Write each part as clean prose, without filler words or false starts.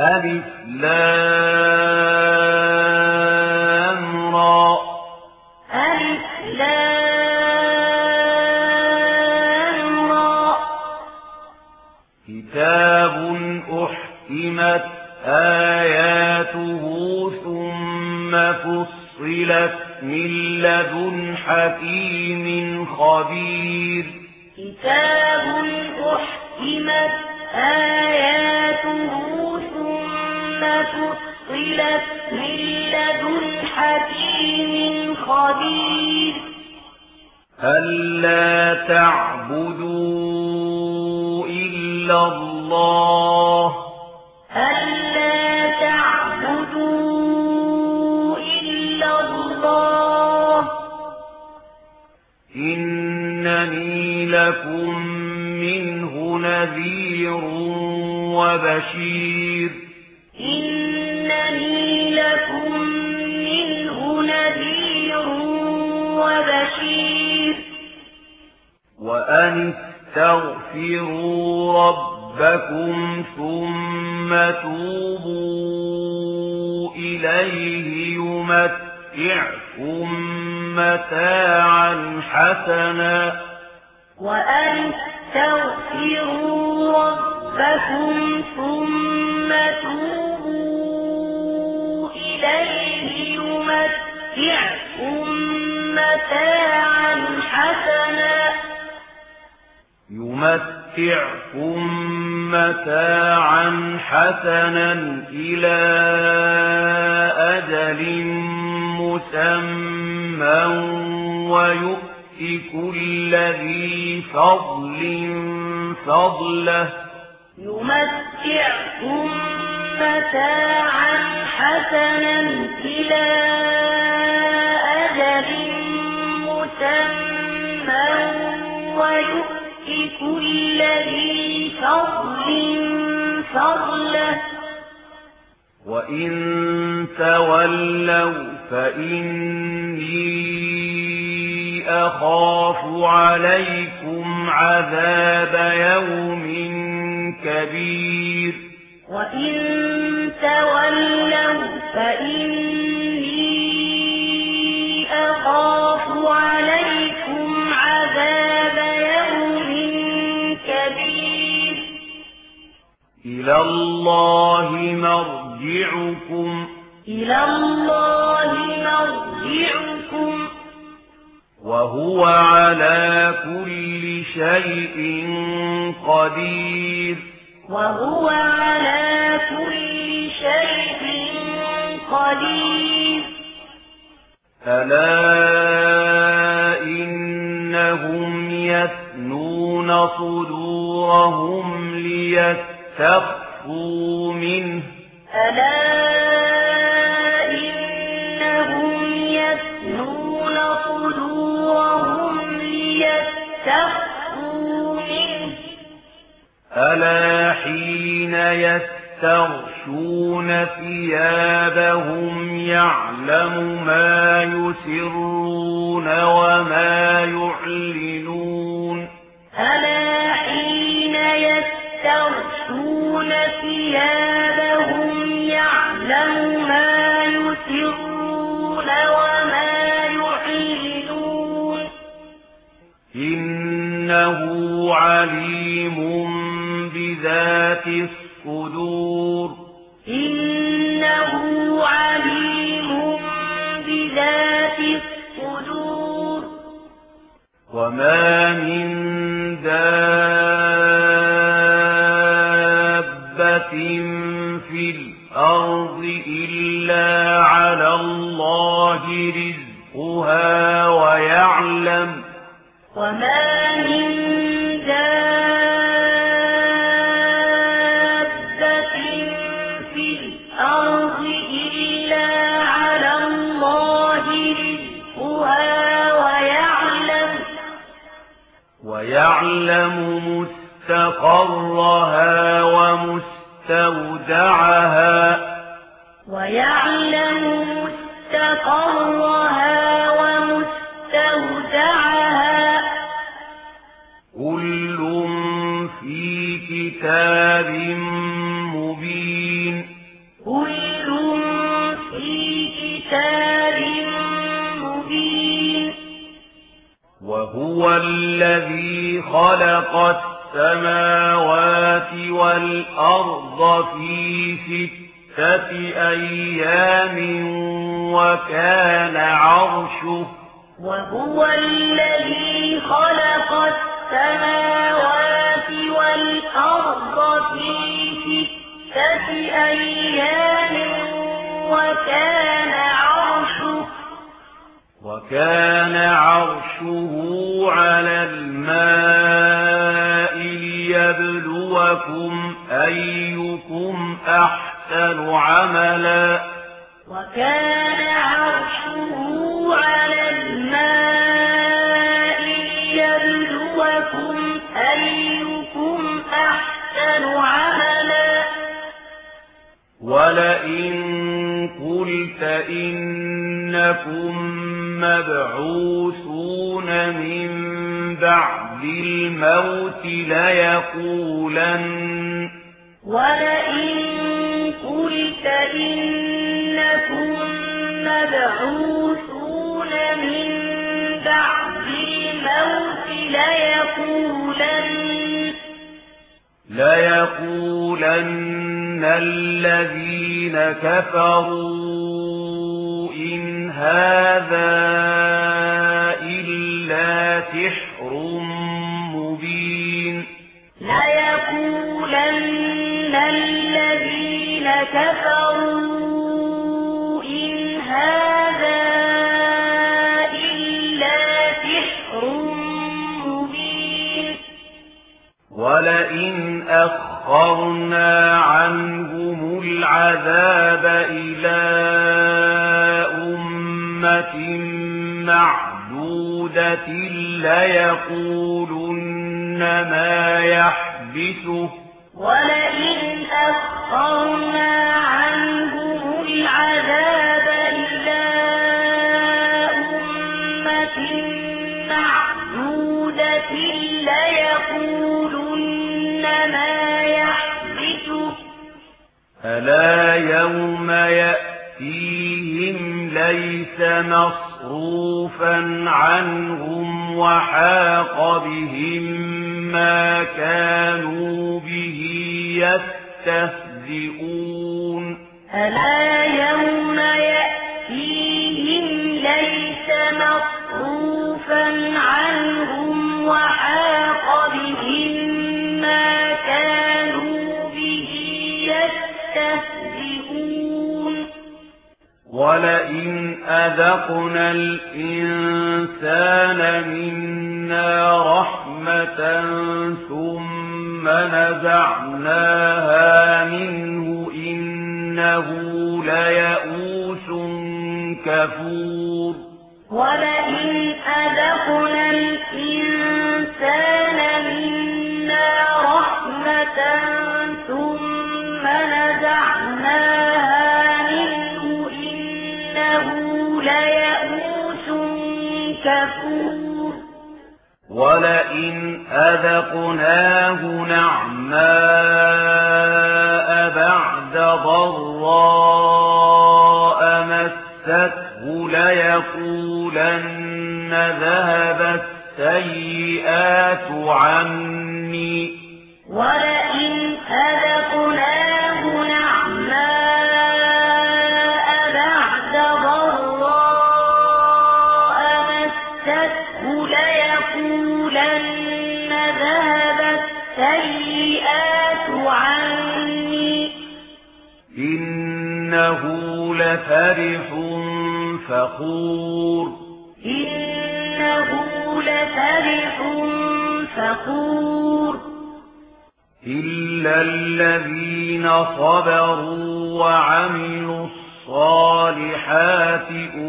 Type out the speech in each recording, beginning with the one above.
ألف لام را ألف لام را كتاب أحكمت آياته ثم فصلت من لدن حكيم خبير كتاب أحكمت آياته ثم فصلت من لدن حكيم خبير ألا تعبدوا إلا الله ألا تعبدوا إلا الله إنني لكم منه نذير وبشير إنني لكم منه نذير وبشير وأن استغفروا ربكم ثم توبوا إليه يمتعكم متاعا حسنا وأن استغفروا ربكم ثم توبوا إليه يمتعكم متاعا حسنا إلى أجل مسمى ويؤت كل ذي فضل فضله يمتعكم متاعا حسنا إلى أجل مسمى ويؤت كل ذي فضل فضله وإن تولوا فإني أخاف عليكم عذاب يوم كبير وإن تولوا فإني أخاف عليكم عذاب يوم كبير إلى الله مرجعكم وهو على كل شيء قدير ألا إنهم يثنون صدورهم ليستخفوا منه ألا إنهم يثنون صدورهم ليستخفوا منه ألا حين يستغشون ثيابهم يعلم ما يسرون وما يعلنون ألا حين يستغشون ثيابهم يعلم ما يسرون وما يعلنون إنه عليم بذات الصدور إنه عليم بذات الصدور وما من دابة في الأرض إلا على الله رزقها وما من دابة في الأرض إلا على الله رزقها ويعلم مستقرها ومستودعها كل في كتاب مبين وهو الذي خلق السماوات والأرض في 6 أيام وكان عرشه على الماء ليبلوكم أيكم أحسن عملا ولئن قلت إنكم مبعوثون من بعد الموت ليقولن الذين كفروا إن هذا إلا سحر مبين ولئن أخرنا عنهم العذاب إلى أمة معدودة ليقولن ما يحبسه ألا يوم يأتيهم ليس مصروفا عنهم وحاق بهم ما كانوا به يستهزئون ولئن أذقنا الإنسان منا رحمة ثم نزعناها منه إنه ليئوس كفور ولئن أذقناه نعماء بعد ضراء مسته ليقولن ذهب السيئات عني إنه لفرح فخور إلا الذين صبروا وعملوا الصالحات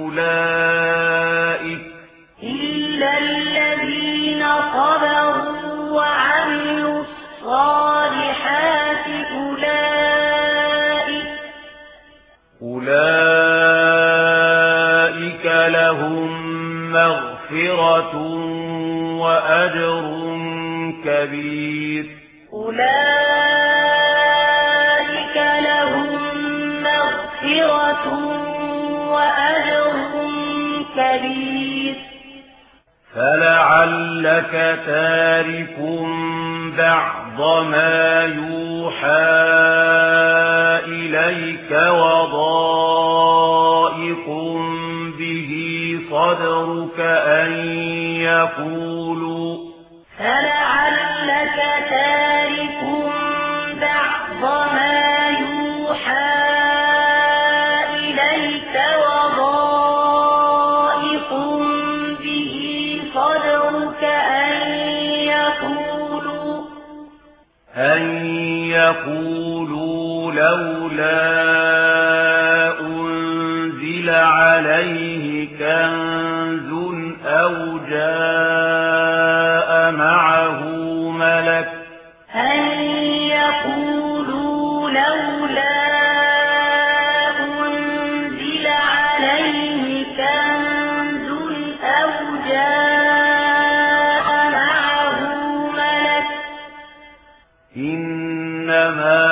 أولئك لهم مغفرة وأجر كبير فلعلك تارك بعض ما يوحى إليك وضائق به صدرك أن يقولوا فلعلك تارك بعض ما يوحى إليك وضائق به صدرك أن يقولوا لولا أنزل عليه كنز أو جاء معه ملك أن يقولوا لولا أنزل عليه كنز أو جاء معه ملك إنما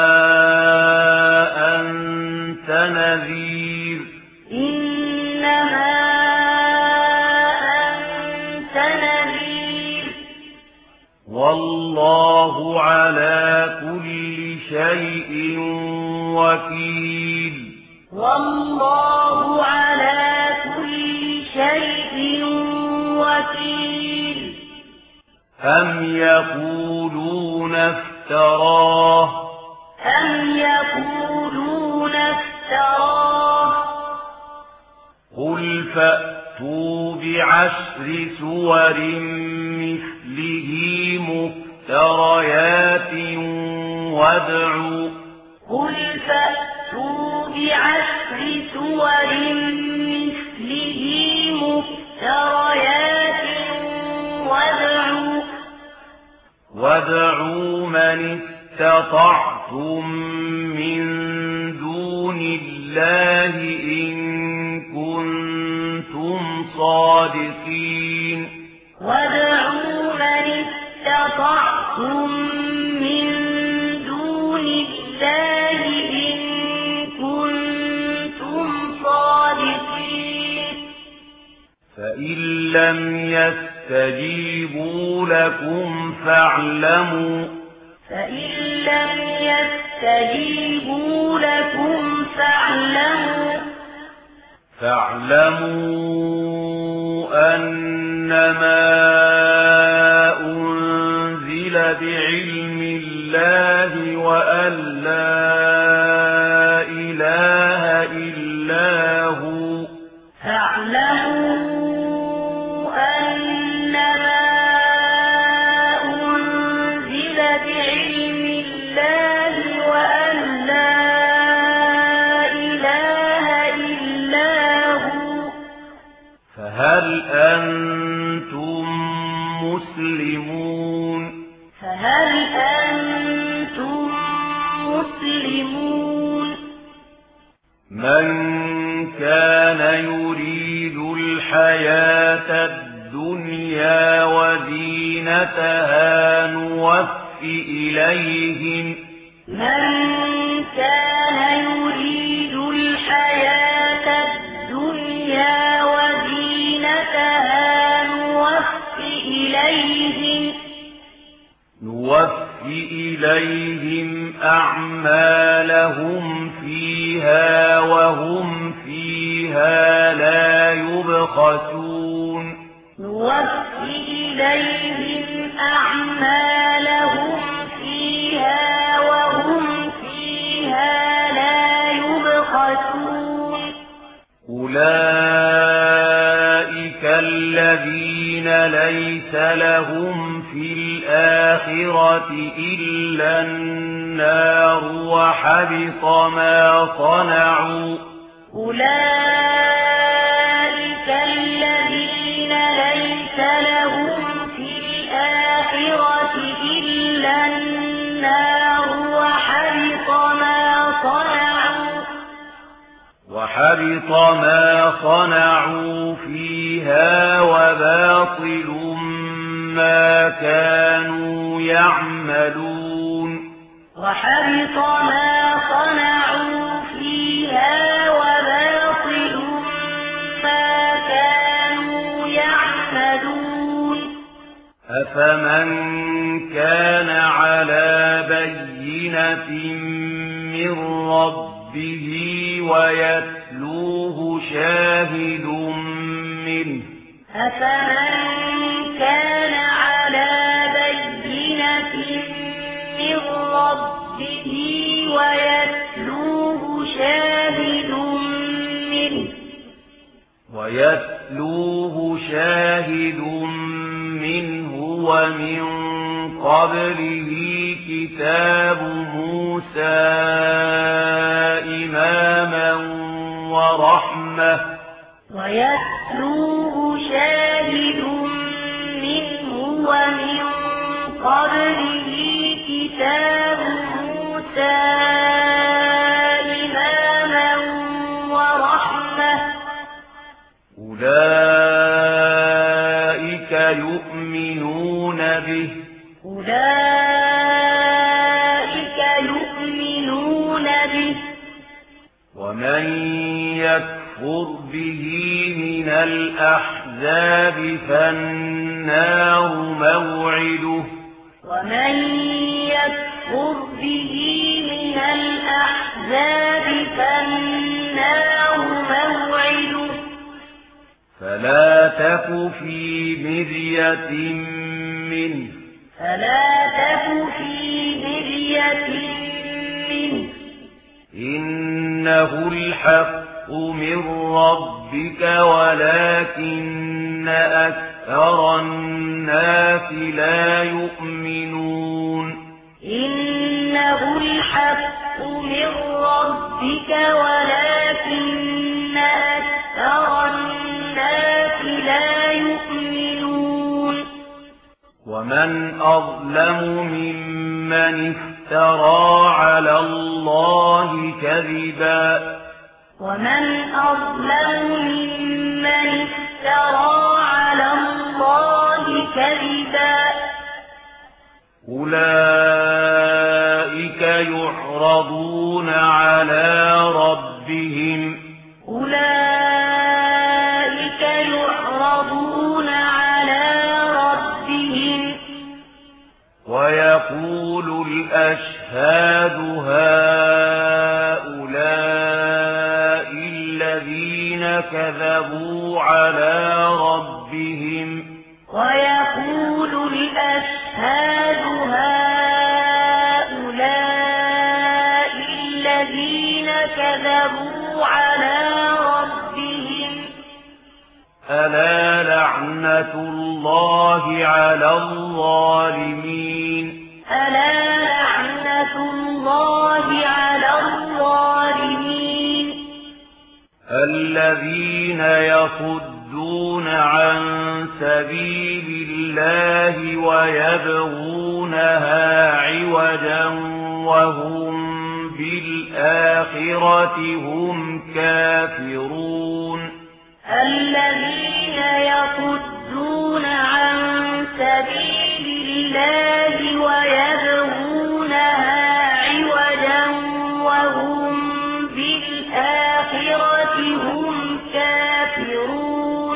أنت نذير والله على كل شيء وكيل والله على كل شيء وكيل أم يقولون افتراه قل فأتوا بعشر سور مثله مفتريات وادعوا وادعوا من استطعتم من دون الله إن كنتم صادقين وادعوا من استطعتم من دون الله إن كنتم صادقين فإن لم يستجيبوا لكم فاعلموا أنما أنزل بعلم الله وأن لا إله إلا هو فهل أنتم مسلمون من كان يريد الحياة الدنيا وزينتها نوفِ إليهم أعمالهم فيها وهم فيها لا يبخسون أولئك الذين ليس لهم في الآخرة إلا النار وحبط ما صنعوا وحبط ما صنعوا فيها وباطل ما كانوا يعملون وباطل ما كانوا يعملون أفمن كان على بينة من ربه ويتلوه شاهد منه أفمن كان على بينة من ربه ويتلوه شاهد منه ومن قبله كتاب موسى إماما ورحمة ويتلوه شاهد منه ومن قبله كتاب موسى إماما ورحمة أولئك يؤمنون به ومن يكفر به من الأحزاب فالنار موعده فلا تك في مرية منه إنه الحق من ربك ولكن أكثر الناس لا يؤمنون إنه الحق من ربك ولكن أكثر الناس لا يؤمنون ومن أظلم ممن افترى على الله كذبا أولئك يعرضون على ربهم ويقول الأشهاد هؤلاء الذين كذبوا على ربهم ألا لعنة الله على الظالمين الذين يصدون عن سبيل الله ويبغونها عوجا وهم بالآخرة هم كافرون الذين يصدون عن سبيل الله ويبغونها عوجا وهم بالآخرة هم كافرون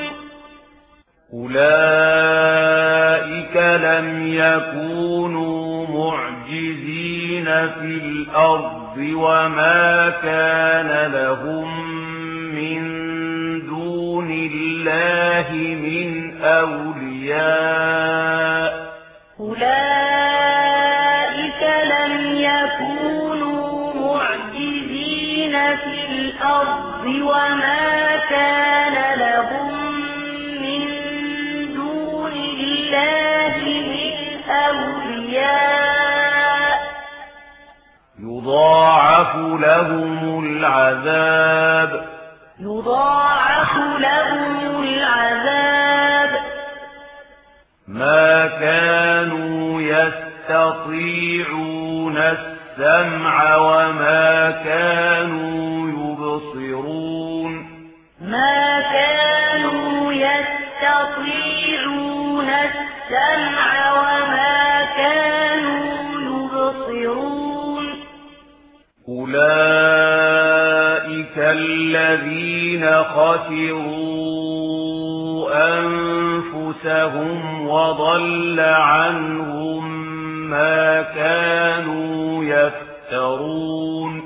أولئك لم يكونوا معجزين في الأرض وما كان لهم من دون الله من أولياء أولئك لم يكونوا معجزين في الأرض وما كان لهم من دون الله من أولياء يضاعف لهم العذاب ما كانوا يستطيعون السمع وما كانوا يبصرون أولئك الذين خسروا أنفسهم وضل عنهم ما كانوا يفترون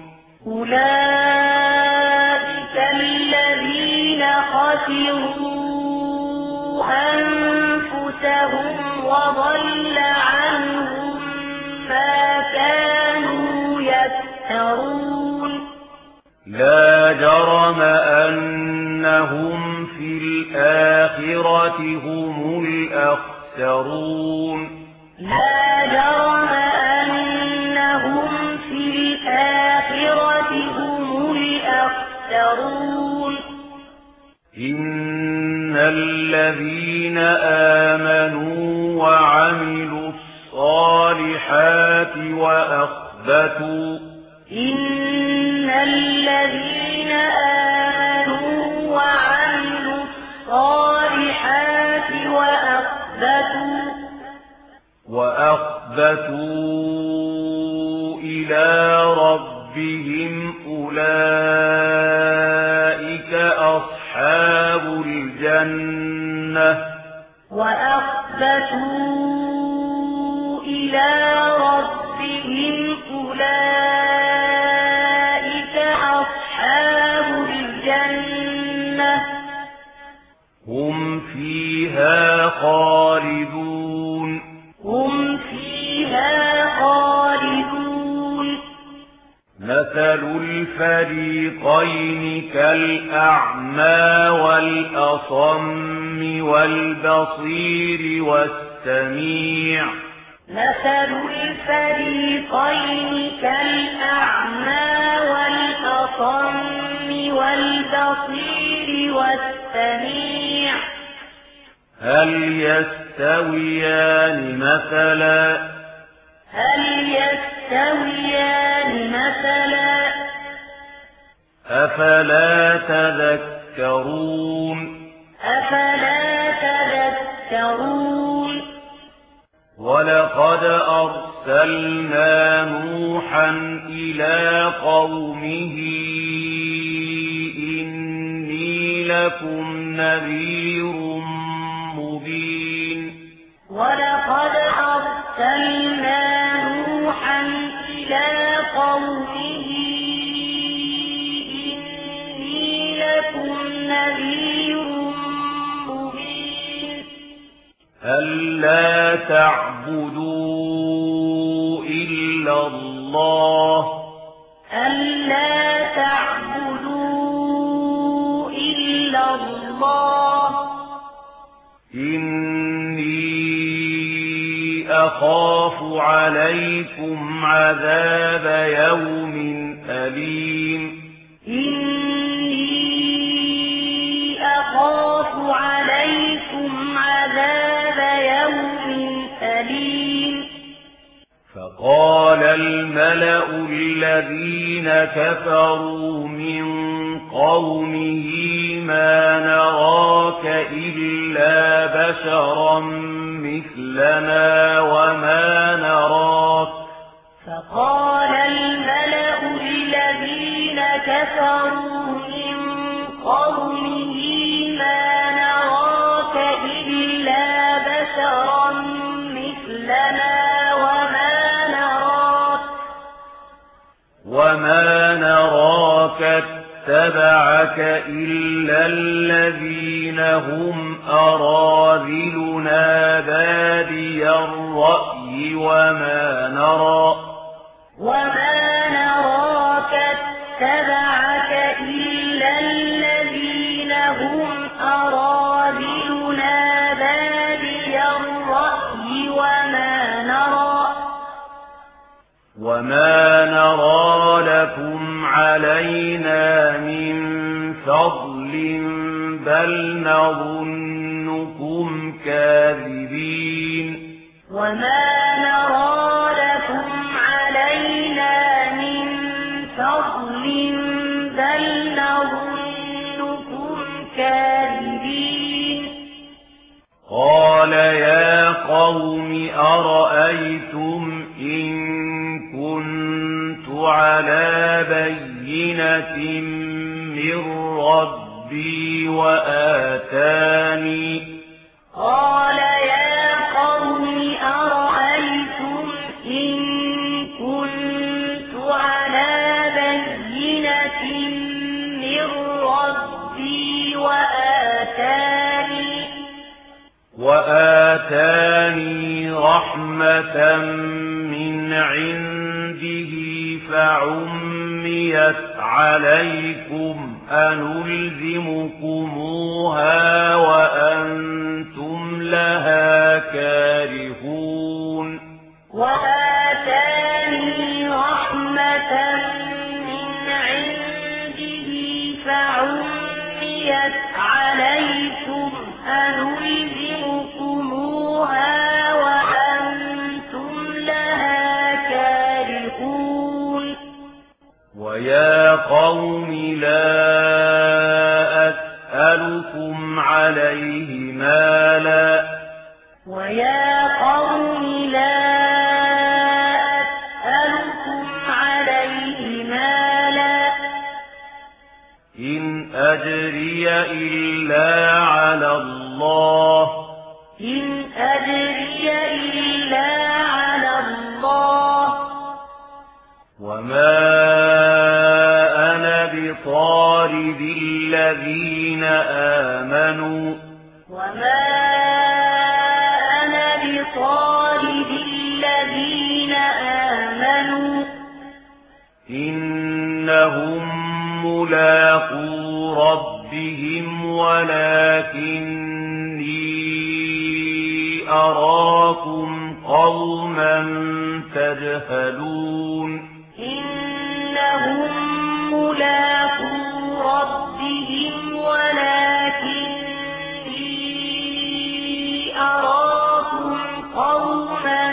أولئك الذين خسروا أنفسهم وضل عنهم ما كانوا يفترون لا جرم أنهم في الآخرة هم الأخسرون لا جرم أنهم في الآخرة هم الأخسرون إن الذين آمنوا وعملوا الصالحات إن الذين آمنوا وعملوا الصالحات وأخبتوا إلى ربهم أولئك أصحاب الجنة وأخبتوا إلى ربهم أولئك أصحاب الجنة هم فيها خالدون مثل الفريقين كالأعمى والأصم والبصير والسميع مثل الفريقين كالأعمى والأصم والبصير والسميع هل يستويان مثلا أفلا تذكرون ولقد أرسلنا نوحا إلى قومه إني لكم نذير مبين ولقد أرسلنا نوحا إلى قومه إني لكم نذير مبين ألا تعبدوا إلا الله إني أخاف عليكم عذاب يوم أليم إني أخاف عليكم عذاب يوم أليم فقال الملأ الذين كفروا من قومه ما نراك إلا بشرا مثلنا فقال الملأ الذين كفروا من قومه ما نراك إلا بشرا مثلنا وما نراك اتبعك إلا الذين هم أراذلنا بادي الرأي وما نراك اتبعك إلا الذين هم أراذلنا بادي الرأي وما نرى لكم علينا من فضل بل نظنكم كاذبين وما نرى لكم علينا من فضل بل نظنكم كاذبين قال يا قوم أرأيتم إن كنت على بينة من ربي ربي وآتاني قال يا قوم أرأيتم إن كنت على بينة من ربي وآتاني رحمة من عنده فعميت عليكم أنلزمكموها وأنتم لها كارهون وآتاني رحمة من عنده فعميت عليكم أنلزمكموها وأنتم لها كارهون ويا قوم لا أسألكم عليه مالا ويا قوم لا أسألكم عليه مالا إن أجري إلا على الله إن أجري إلا على الله وما أنا بطارد الذين آمنوا وما أنا بطارد الذين آمنوا إنهم ملاقو ربهم ولكني أراكم قوما تجهلون إنهم ملاقو ربهم ولكني أراكم قوما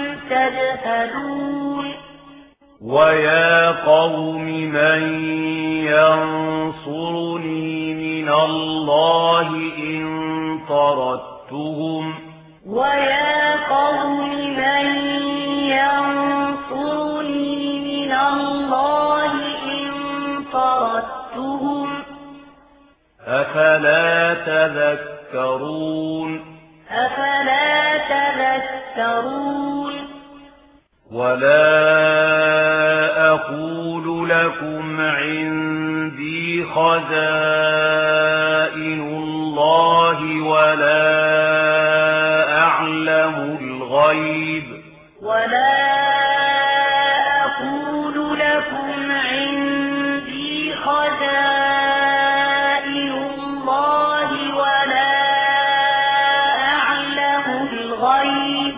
تجهلون ويا قوم من ينصرني من الله إن طردتهم ويا قوم من ينصرني من الله إن طردتهم أفلا تذكرون أفلا تذكرون ولا أقول لكم عندي خزائن الله ولا أعلم الغيب ولا أقول لكم عندي خزائن الله ولا أعلم الغيب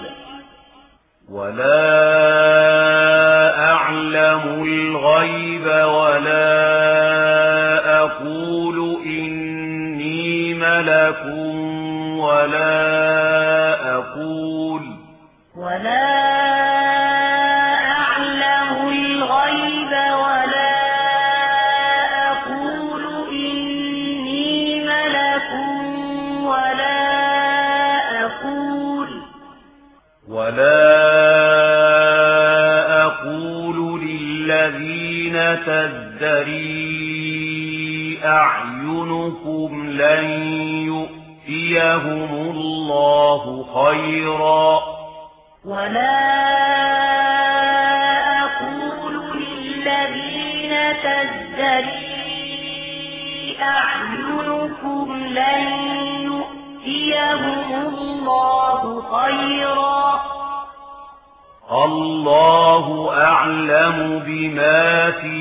ولا أقول إني ملك ولا أعلم الغيب ولا أقول إني ملك ولا أقول للذين تزدري أعينكم لن يؤتيهم الله خيرا ولا أقول للذين تزدري أعينكم لن يؤتيهم الله خيرا الله أعلم بما في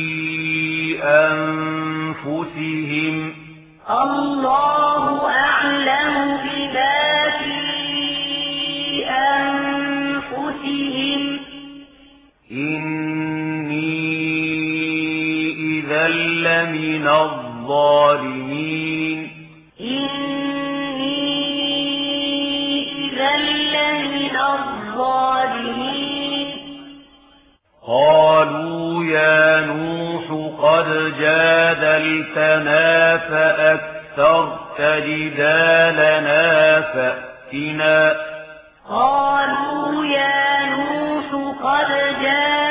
أنفسهم الله أعلم بما في أنفسهم إني إذا لمن الظالمين إني إذا لمن الظالمين قالوا يا نوح قد جادلتنا فأكثرت جدالنا فأتنا قالوا يا نوح قد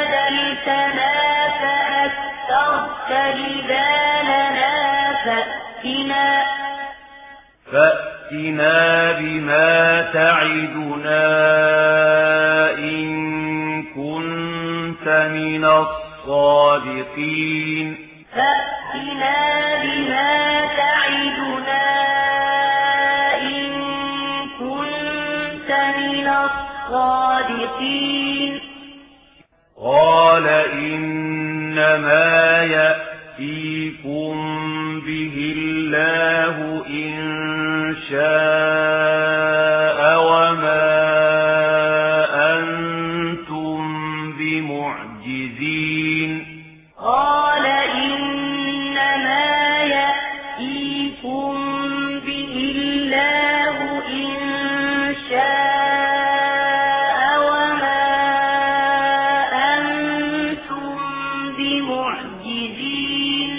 جادلتنا فأكثرت جدالنا فأتنا فأتنا بما تعدنا إن كنت من الصادقين فأتنا بما تعدنا إن كنت من الصادقين قال إنما يأتيكم به الله إن شاء وما أنتم بمعجزين قال إنما يأتيكم به الله إن شاء وما أنتم بمعجزين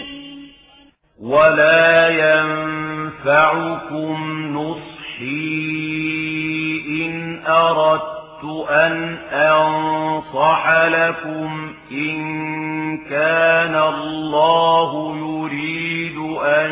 ولا ينفعكم نصحي إن أردت أن أنصح لكم إن كان الله يريد أن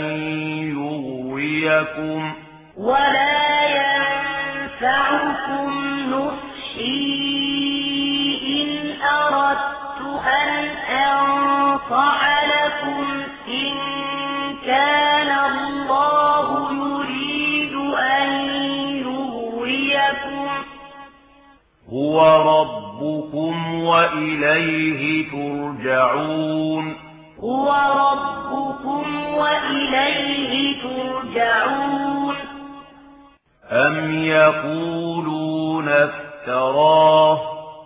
يغويكم ولا ينفعكم نصحي إن أردت أن أنصح لكم إن كان الله يريد أن يغويكم هو ربكم وإليه ترجعون هو ربكم وإليه ترجعون أم يقولون افتراه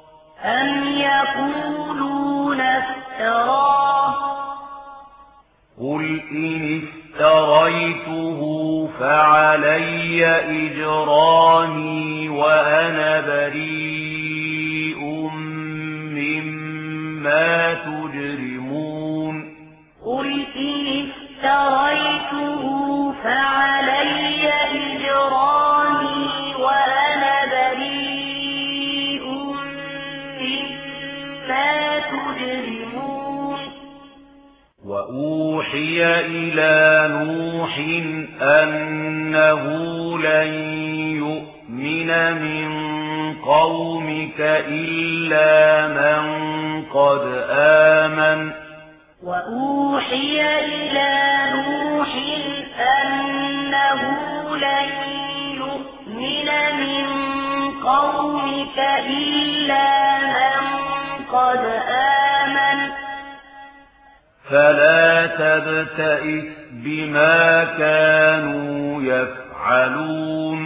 قل إن افتريته فعلي إجرامي وأنا بريء مما تجرمون قل إن افتريته فعلي إجرامي وأنا بريء مما تجرمون وأوحي إلى نوح أنه لن يؤمن من قومك إلا من قد آمن وأوحي إلى نوح أنه لن يؤمن من قومك إلا من قد آمن فلا تبتئس بما كانوا يفعلون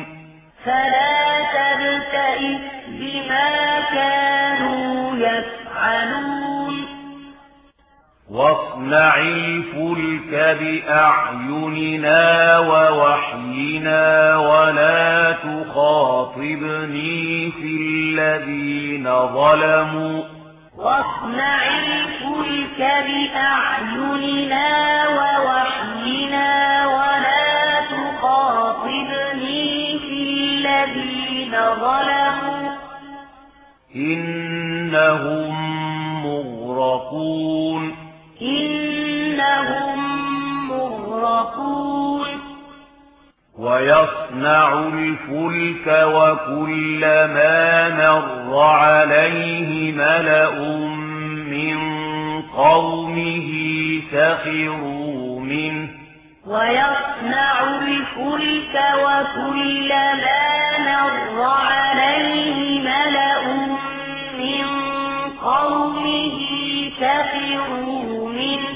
واصنع الفلك بأعيننا ووحينا ولا تخاطبني في الذين ظلموا واصنع الفلك بأعيننا ووحينا ولا تخاطبني في الذين ظلموا إنهم مغرقون ويصنع الفلك وكلما مر عليه ملأ من قومه سخروا منه ويصنع الفلك وكلما مر عليه ملأ من قومه سخروا منه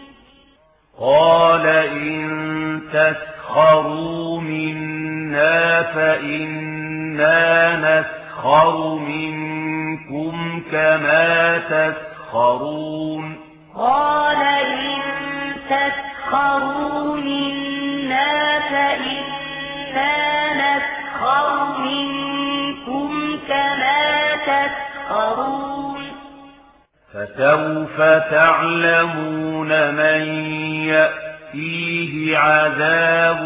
قال إن تسخروا منا فإنا نسخر منكم كما تسخرون قال إن تسخروا منا فإنا نسخر منكم كما تسخرون فسوف تعلمون من يأتيه عذاب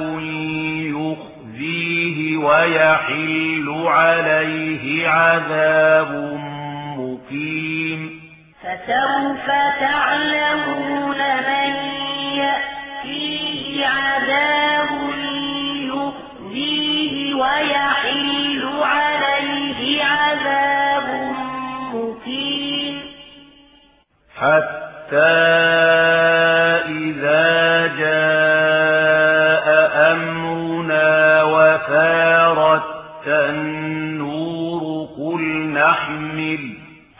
يخزيه ويحل عليه عذاب مقيم فسوف تعلمون من يأتيه عذاب حتى إذا جاء أمرنا وفارت النور قل نحمل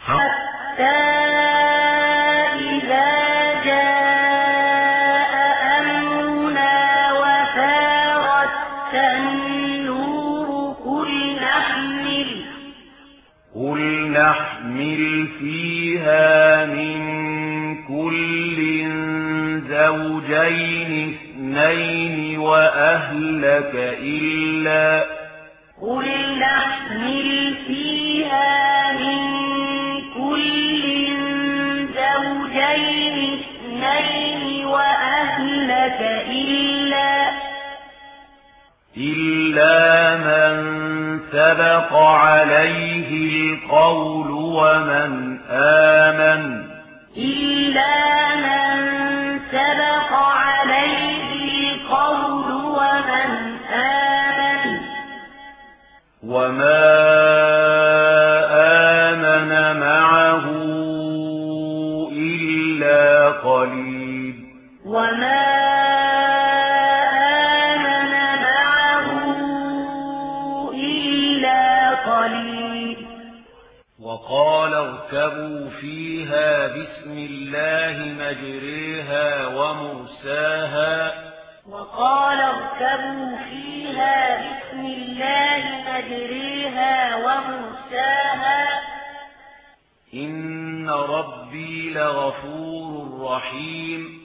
قل نحمل فيها من كل زوجين اثنين وأهلك إلا من سبق عليه القول ومن آمن وما آمن معه إلا قليل وقال اركبوا فيها بسم الله مجريها ومرساها إن ربي لغفور رحيم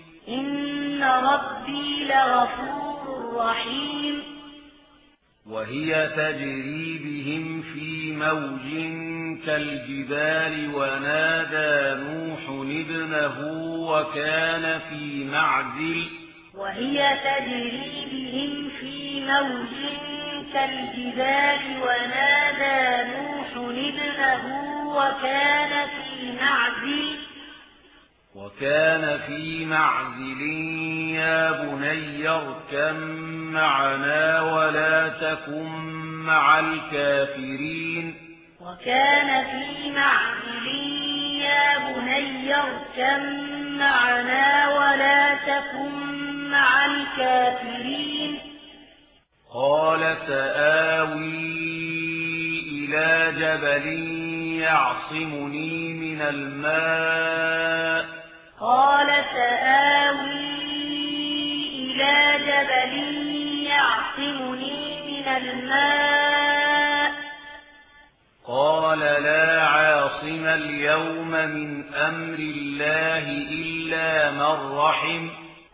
وهي تجري بهم في موج كالجبال ونادى نوح ابنه وكان في معزل يا بني اركب معنا ولا تكن مع الكافرين قال سآوي إلى جبل يعصمني من الماء قال لا عاصم اليوم من أمر الله إلا من رحم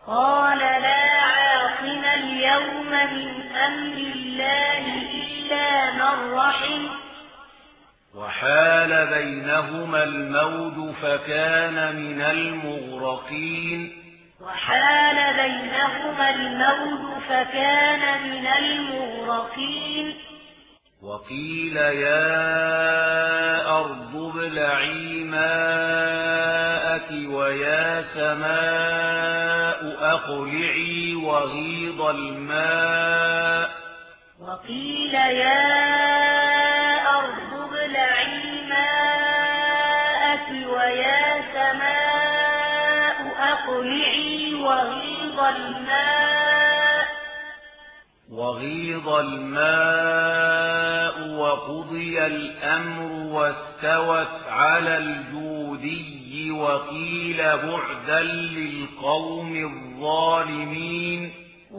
وحال بينهما الموج فكان من المغرقين وقيل يا أرض ابلعي ماءك ويا سماء أقلعي وغيض الماء وقضي الأمر واستوت على الجودي وقيل بعدا للقوم الظالمين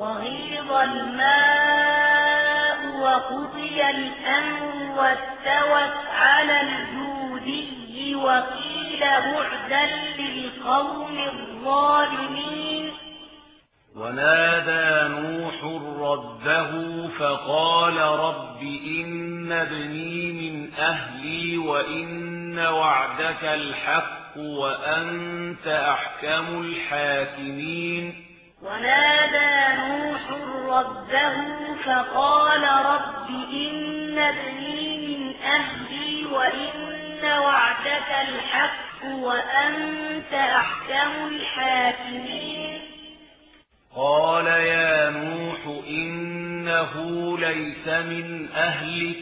ونادى نوح ربه فقال رب إن ابني من أهلي وإن وعدك الحق وأنت أحكم الحاكمين ونادى نوح ربه فقال رب إن ابني من أهلي وإن وعدك الحق وأنت أحكم الحاكمين قال يا نوح إنه ليس من أهلك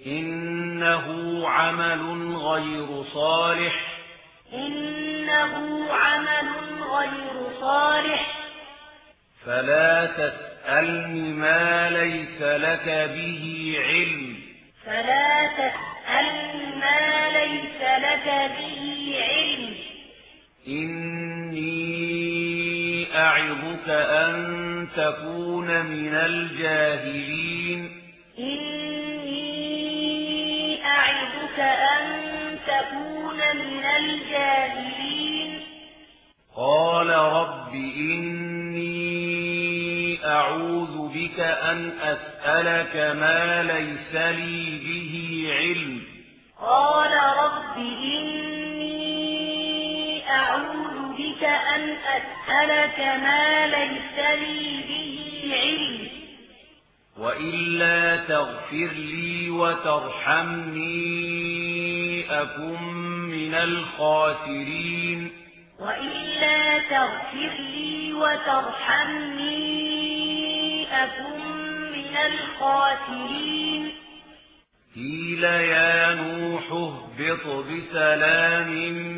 إنه عمل غير صالح إنه عمل غير صالح فلا تسألني ما ليس لك به علم فلا تسألني ما ليس لك به علم إني أعظك أن تكون من الجاهلين إني أعظك أن تكون من الجاهلين قال رب إني أعوذ بك أن أسألك ما ليس لي به علم قال رب إني أعوذ بك أن أسألك ما ليس لي به علم وإلا تغفر لي وترحمني أكن من الخاسرين وإلا تغفر لي وترحمني أكن من الخاسرين قيل يا نوح اهبط بسلام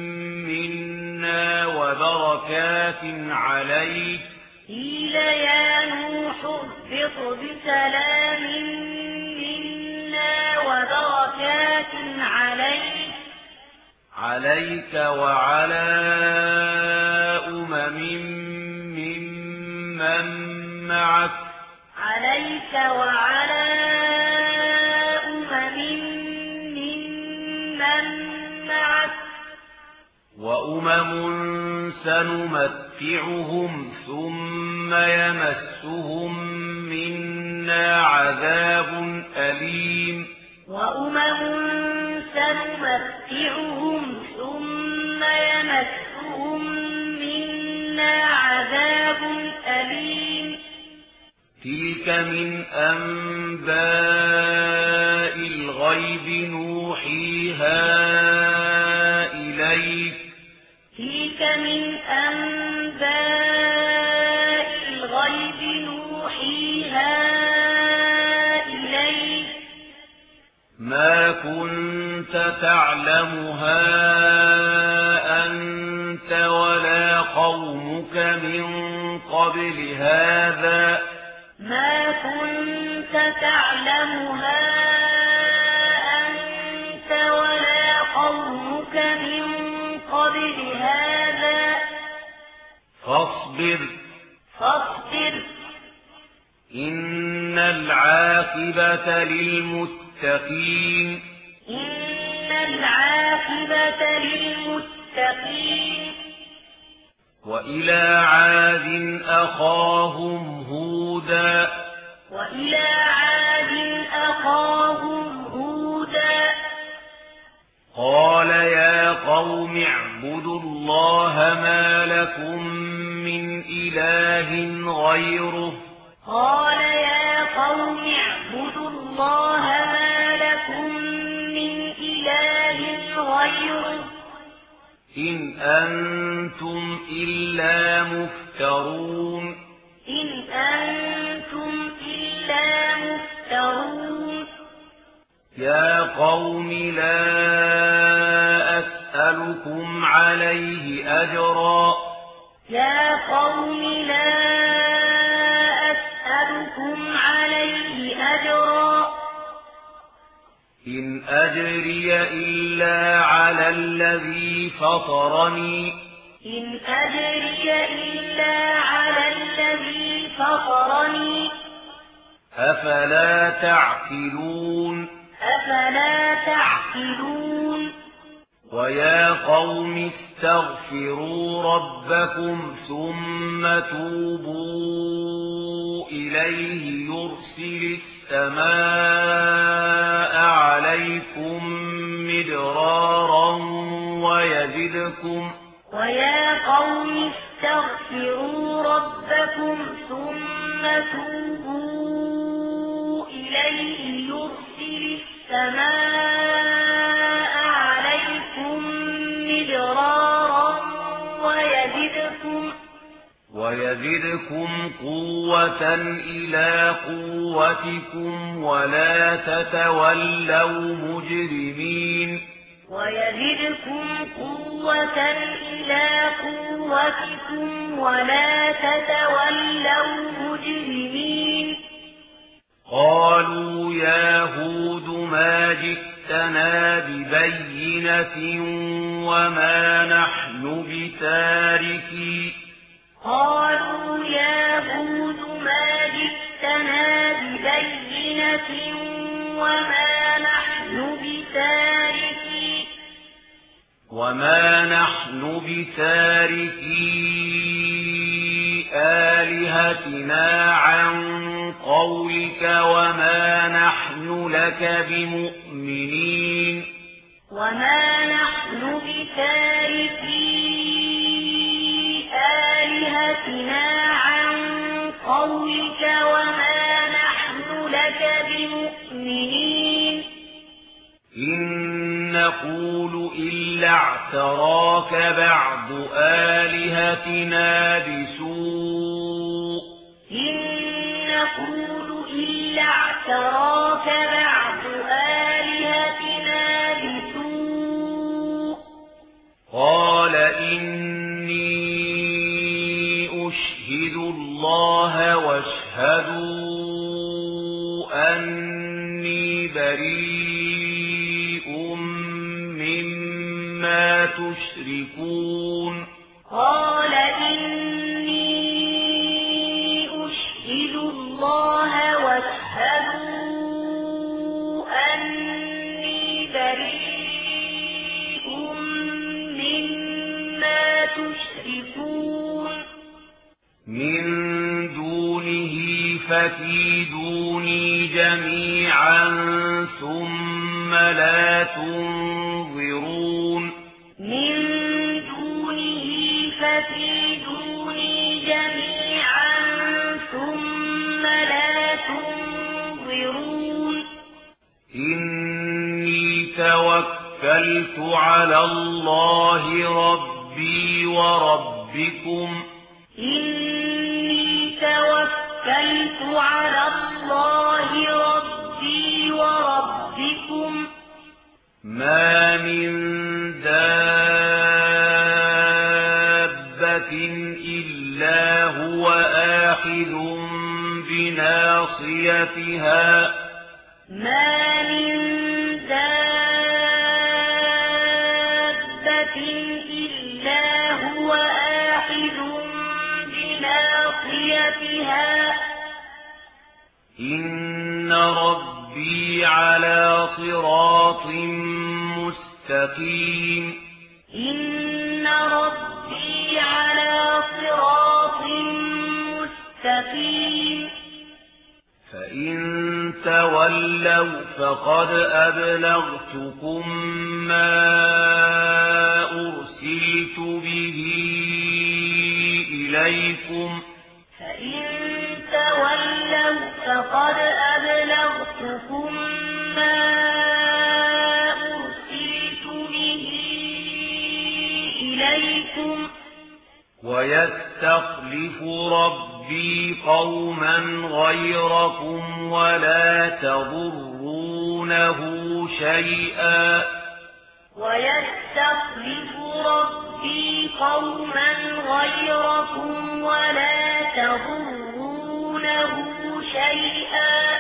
منا وبركات عليك قيل يا نوح اهبط بسلام منا وبركات عليك وعلى أمم ممن معك عليك وعلى أمم ممن معك وأمم سنمتعهم ثم يمسهم منا عذاب أليم وأمم سنمتعهم ثم يمسهم منا عذاب أليم تلك من أنباء الغيب نوحيها إليك تلك من أنباء الغيب نوحيها إليك ما كنت تعلمها أنت ولا قومك من قبل هذا ما كنت تعلمها أنت ولا قومك من قبل هذا فاصبر إن العاقبة للمتقين إن العاقبة للمتقين وإلى عاد أخاهم هودا وإلى عاد أخاهم هودا قال يا قوم اعبدوا الله ما لكم من إله غيره قال يا قوم اعبدوا الله ما لكم من إله غيره إن أنتم إلا مفترون إن أنتم إلا مفترون يا قوم لا أسألكم عليه أجرا يا قوم لا أسألكم عليه أجرا إن أجري إلا على الذي فطرني إن أجري إلا على الذي فطرني أفلا تعقلون أفلا تعقلون ويا قوم استغفروا ربكم ثم توبوا إليه يرسل السماء عليكم مدرارا ويا قوم استغفروا ربكم ثم توبوا إليه يرسل السماء عليكم مدرارا ويزدكم قوة إلى قوتكم ولا تتولوا مجرمين ويزدكم قوة إلى قوتكم ولا تتولوا مجرمين قالوا يا هود ما جئتنا ببينة وما نحن بتاركي قالوا يا هود ما جئتنا ببينة وما نحن بتاركي آلهتنا عن قولك وما نحن لك بمؤمنين وما نحن بتاركي آلهتنا عن قولك وما نحن لك بمؤمنين إن نقول إلا اعتراك بعض آلهتنا بسوء إن نقول إلا اعتراك بعض آلهتنا بسوء قال إني أشهد الله واشهدوا أني بريء مما تشركون قال إني أشهد الله واشهدوا أني بريء مما تشركون من دونه فكيدوني جميعا ثم لا تنظرون من دونه فكيدوني جميعا ثم لا تنظرون إني توكلت على الله ربي وربكم إني توكلت على الله ربي وربكم ما من دابة إلا هو آخذ بناصيتها ما من دابة إلا هو آخذ بناصيتها إن ربي على صراط مستقيم إن ربي على صراط مستقيم فإن تولوا فقد أبلغتكم ما أرسلت به إليكم فإن تولوا فقد أبلغتكم ما أرسلت به إليكم ويستخلف ربي قوما غيركم ولا تضرونه شيئا ويستخلف ربي قوما غيركم ولا تضرونه شيئا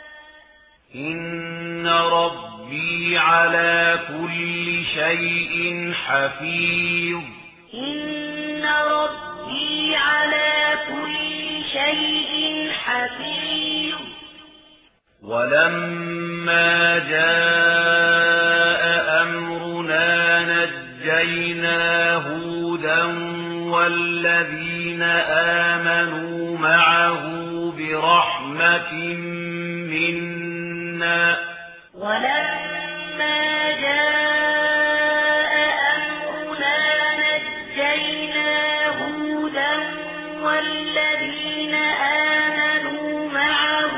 إن ربي على كل شيء حفيظ إن ربي على كل شيء حفيظ ولما جاء أمرنا نجينا هودا والذين آمنوا معه برحمة منا ولما جاء أمرنا نجينا هودا والذين آمنوا معه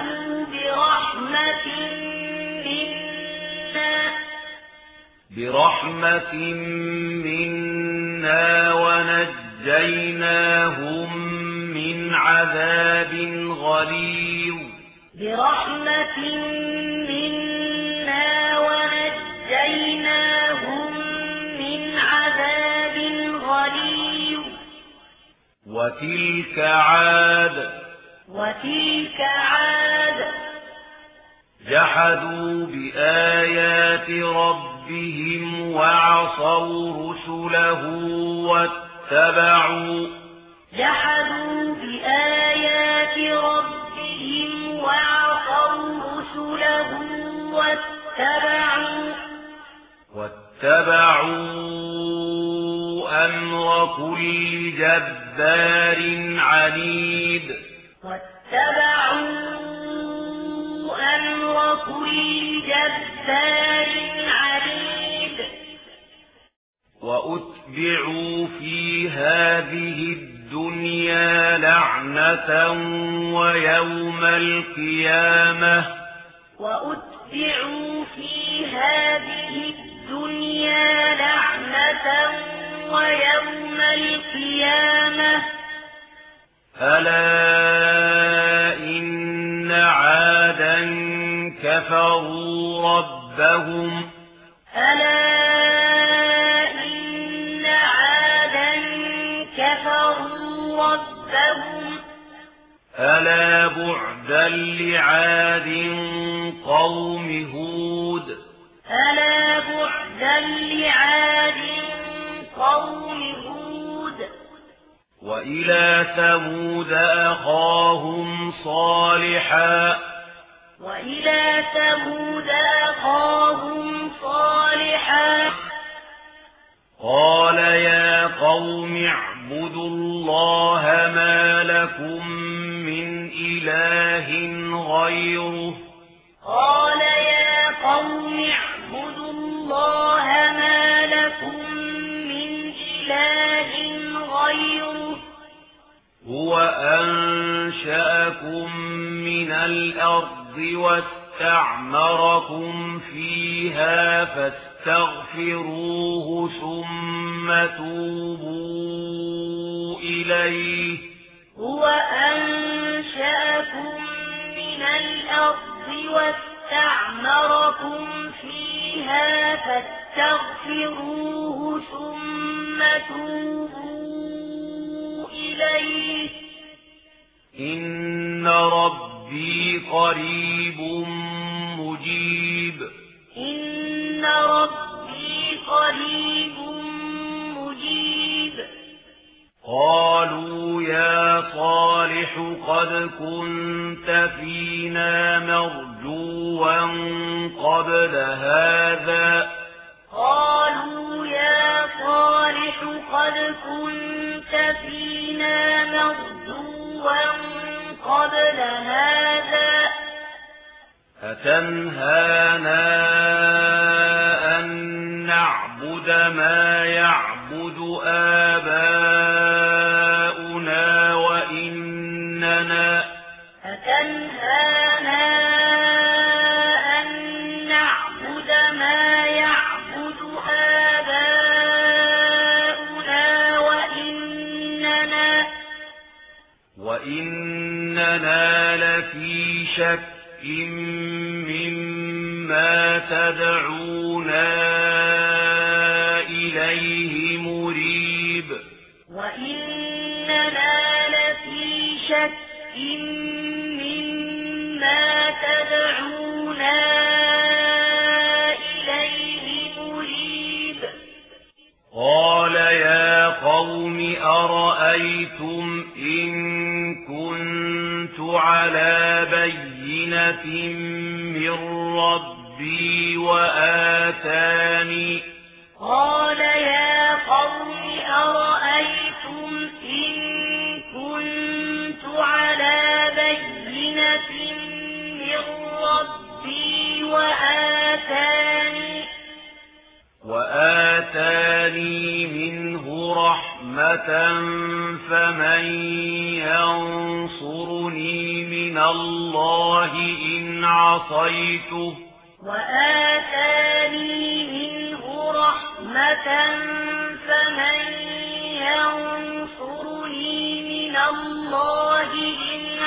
برحمة منا ونجيناهم من عذاب غليظ برحمة منا ونجيناهم من عذاب غليظ وتلك عاد جحدوا بآيات ربهم وعصوا رسله واتبعوا أمر كل جبار عنيد وأتبعوا في هذه الدنيا لعنة ويوم القيامة ألا إن عادا كفروا ربهم ألا بعدا لعاد قوم هود وإلى ثمود أخاهم صالحا قال يا قوم اعبدوا الله ما لكم من إله غيره هو أنشأكم من الأرض واستعمركم فيها فاستغفروه ثم توبوا إليه إن ربي قريب مجيب قالوا يا صالح قد كنت فينا مرجوا قبل هذا أتنهانا أن نعبد ما يعبد آباؤنا وإننا لفي شك مما تدعونا إليه مريب قال يا قوم أرأيتم إن كنت على بينة من ربي وآتاني منه رحمة فمن ينصرني من الله إن عصيته فمن ينصرني من الله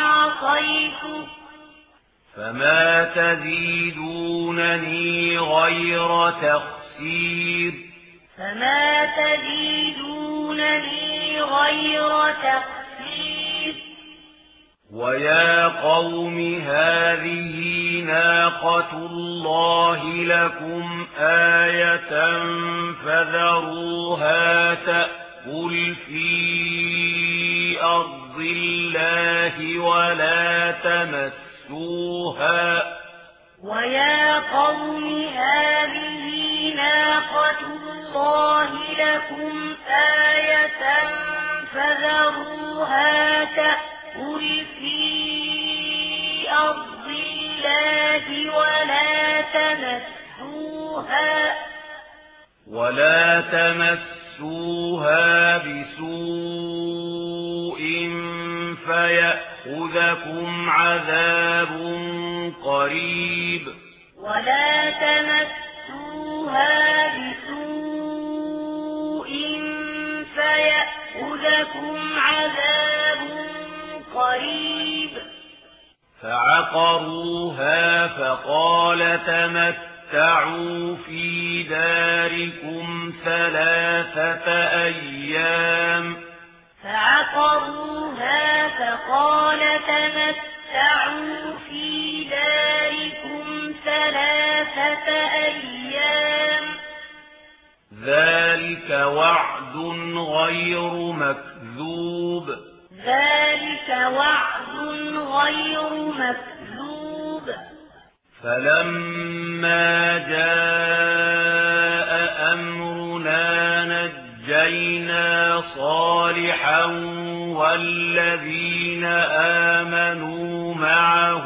عصيته فما تزيدونني غير تخسير فما تزيدونني غير تخسير ويا قوم هذه ناقة الله لكم آية فذروها تأكل في أرض الله ويا قوم هذه ناقة الله لكم آية فذروها تأكل في أرض الله ولا تمسوها بسوء فيأخذكم عذاب قريب ولا تمسوها بسوء فيأخذكم عذاب قريب فعقروها فقال تمتعوا في داركم 3 أيام فعقروها فقال تمتعوا في داركم 3 أيام ذلك وعد غير مكذوب فلما جاء أمرنا نجينا صالحا والذين آمنوا معه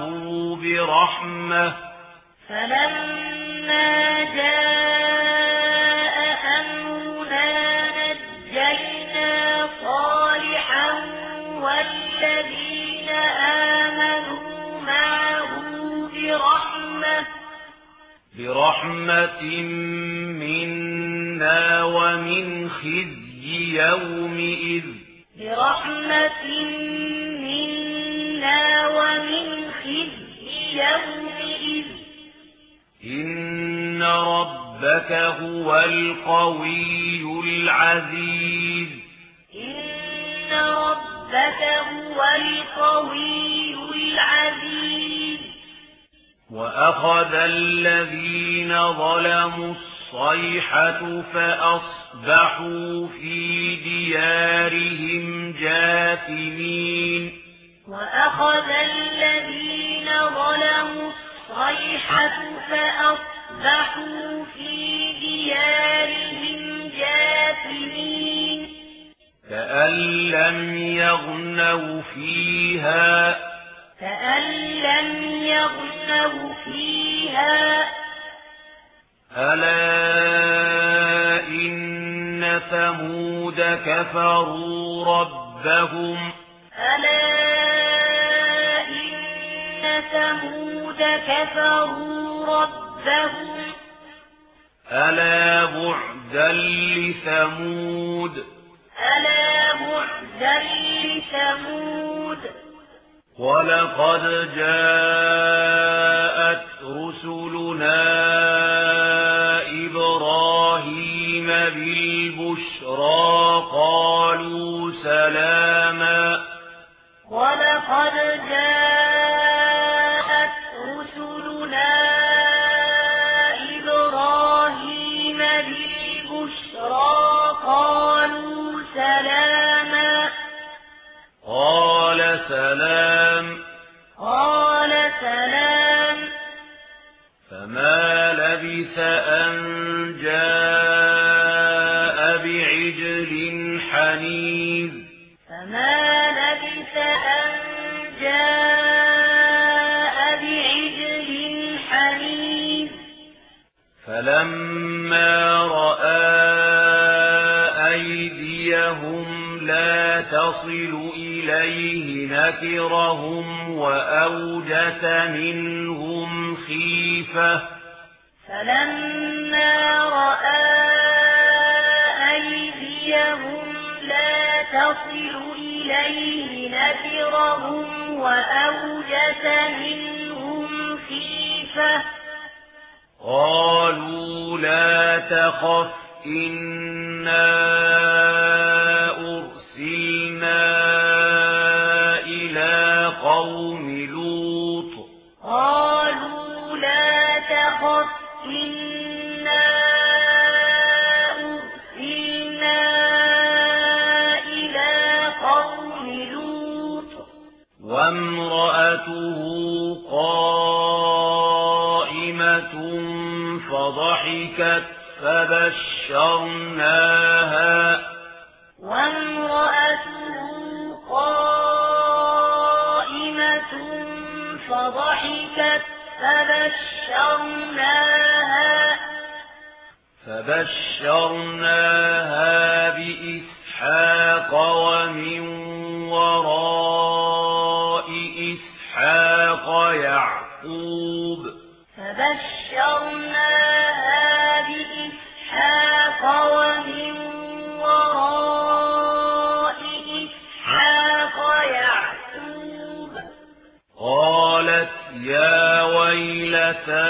فلما جاء أمرنا نجينا صالحا والذين آمنوا معه برحمة منا ومن خزي يومئذ إن ربك هو القوي العزيز وأخذ الذين ظلموا الصيحة فأصبحوا في ديارهم جاثمين كأن لم يغنوا فيها ألا إن ثمود كفروا ربهم ألا بعدا لثمود ولقد جاءت رسلنا إبراهيم بالبشرى قالوا سلاما قال سلام فما لبث أن جاء بعجل حنيذ فلما رأى أيديهم لا تصل إليه نكرهم وأوجس منهم خيفة أيديهم لا تصل إليه نكرهم وأوجس منهم خيفة قالوا لا تخف إنا أرسلنا إلى قوم لوط قالوا لا تخف إنا أرسلنا إلى قوم لوط وامرأته قائمة فضحكت وامرأته قائمة فضحكت فبشرناها بإسحاق ومن وراء إسحاق يعقوب ومن وراء إسحاق يعقوب قالت يا ويلتى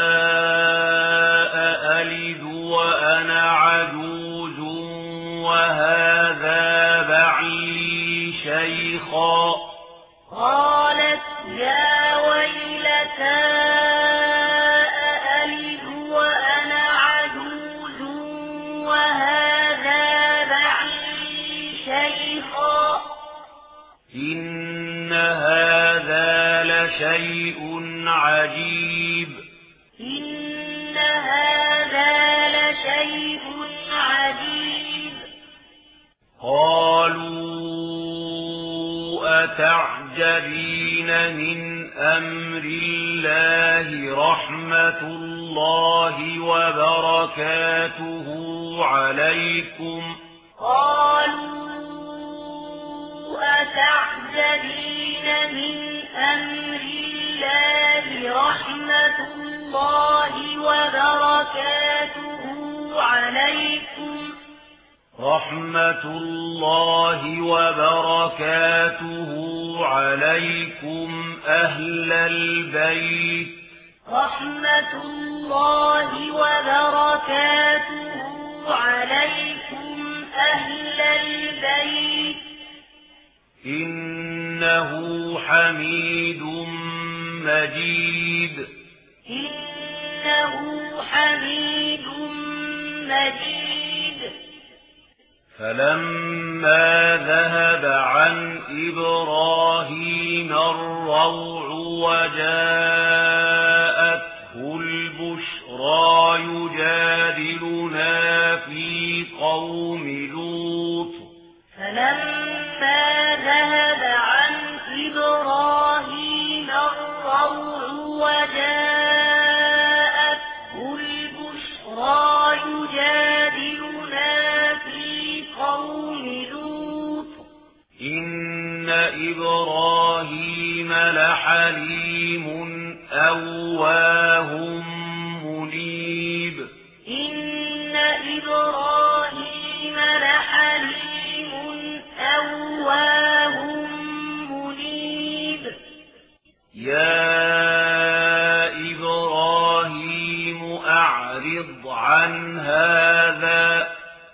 أألد وأنا عجوز وهذا بعلي شيخا قالت يا ويلتى أألد وأنا عجوز وهذا بعلي شيخا إن هذا لشيء عجيب إن هذا لشيء عجيب قالوا أتعجبين من أمر الله رحمة الله وبركاته عليكم قالوا أتعجبين من أمر الله رحمة الله وبركاته عليكم أهل البيت إنه حميد مجيد فلما ذهب عن إبراهيم الروع وجاءته البشرى يجادلنا في قوم لوط فلما ذهب عن إبراهيم الروع وجاءته البشرى يجادلنا في قوم لوط إن إبراهيم لحليم أواه منيب إن إبراهيم لحليم أواه منيب يا إبراهيم أعرض عن هذا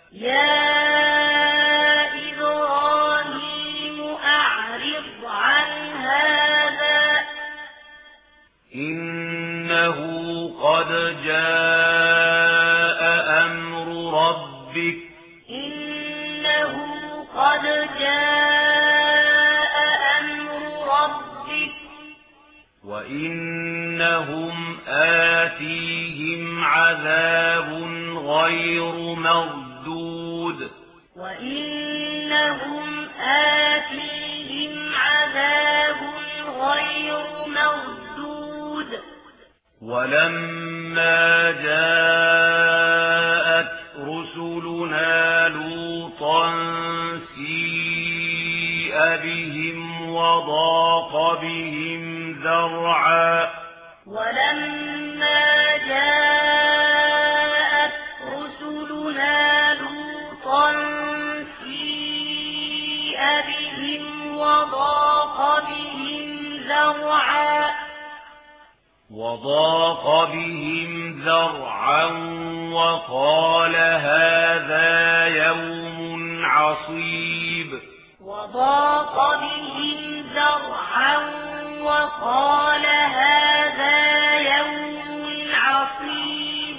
إنه قد جاء أمر ربك وإنهم آتيهم عذاب غير مردود ولما جاءت رسلنا لوطا سيء بهم وضاق بهم ذرعا ولما جاءت رسلنا لوطا سيء بهم وضاق بهم ذرعا وقال هذا يوم عصيب وضاق بهم ذرعا وقال هذا يوم عصيب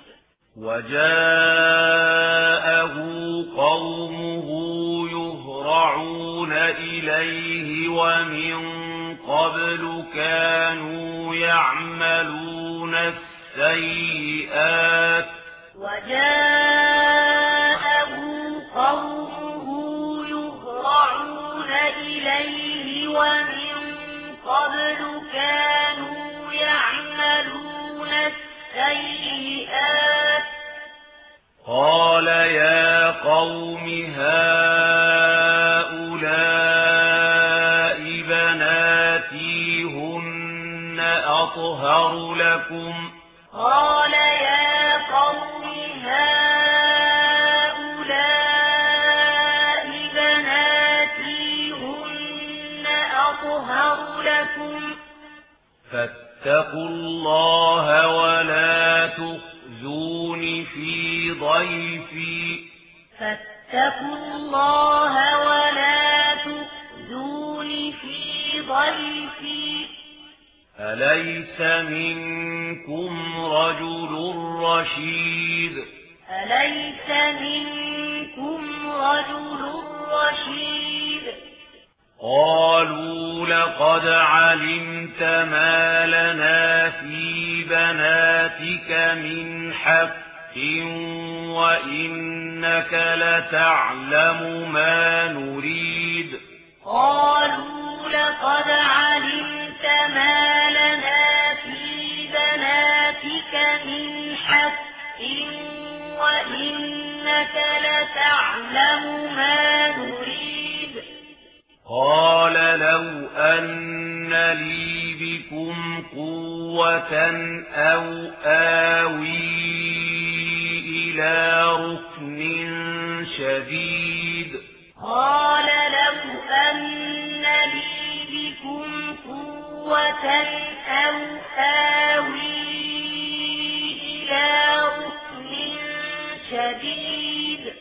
وجاءه قومه يهرعون إليه ومن قبل كانوا يعملون السيئات وجاءه قومه يهرعون إليه ومن قبل كانوا يعملون السيئات قال يا قوم هؤلاء بناتي هن أطهر لكم قال يا قوم هؤلاء بناتي هن أطهر لكم فاتقوا الله ولا تخزون في ضيفي فاتقوا الله ولا تخزون في ضيفي أليس منكم رجل رشيد أليس منكم رجل رشيد قالوا لقد علمت ما لنا في بناتك من حق وإنك لتعلم ما نريد قالوا لقد علمت ما لنا في بناتك من حق وإنك لتعلم ما نريد قال لو أن لي بكم قوة أو آوي إلى ركن شديد قال لو أن لي بكم قوة أو آوي إلى ركن شديد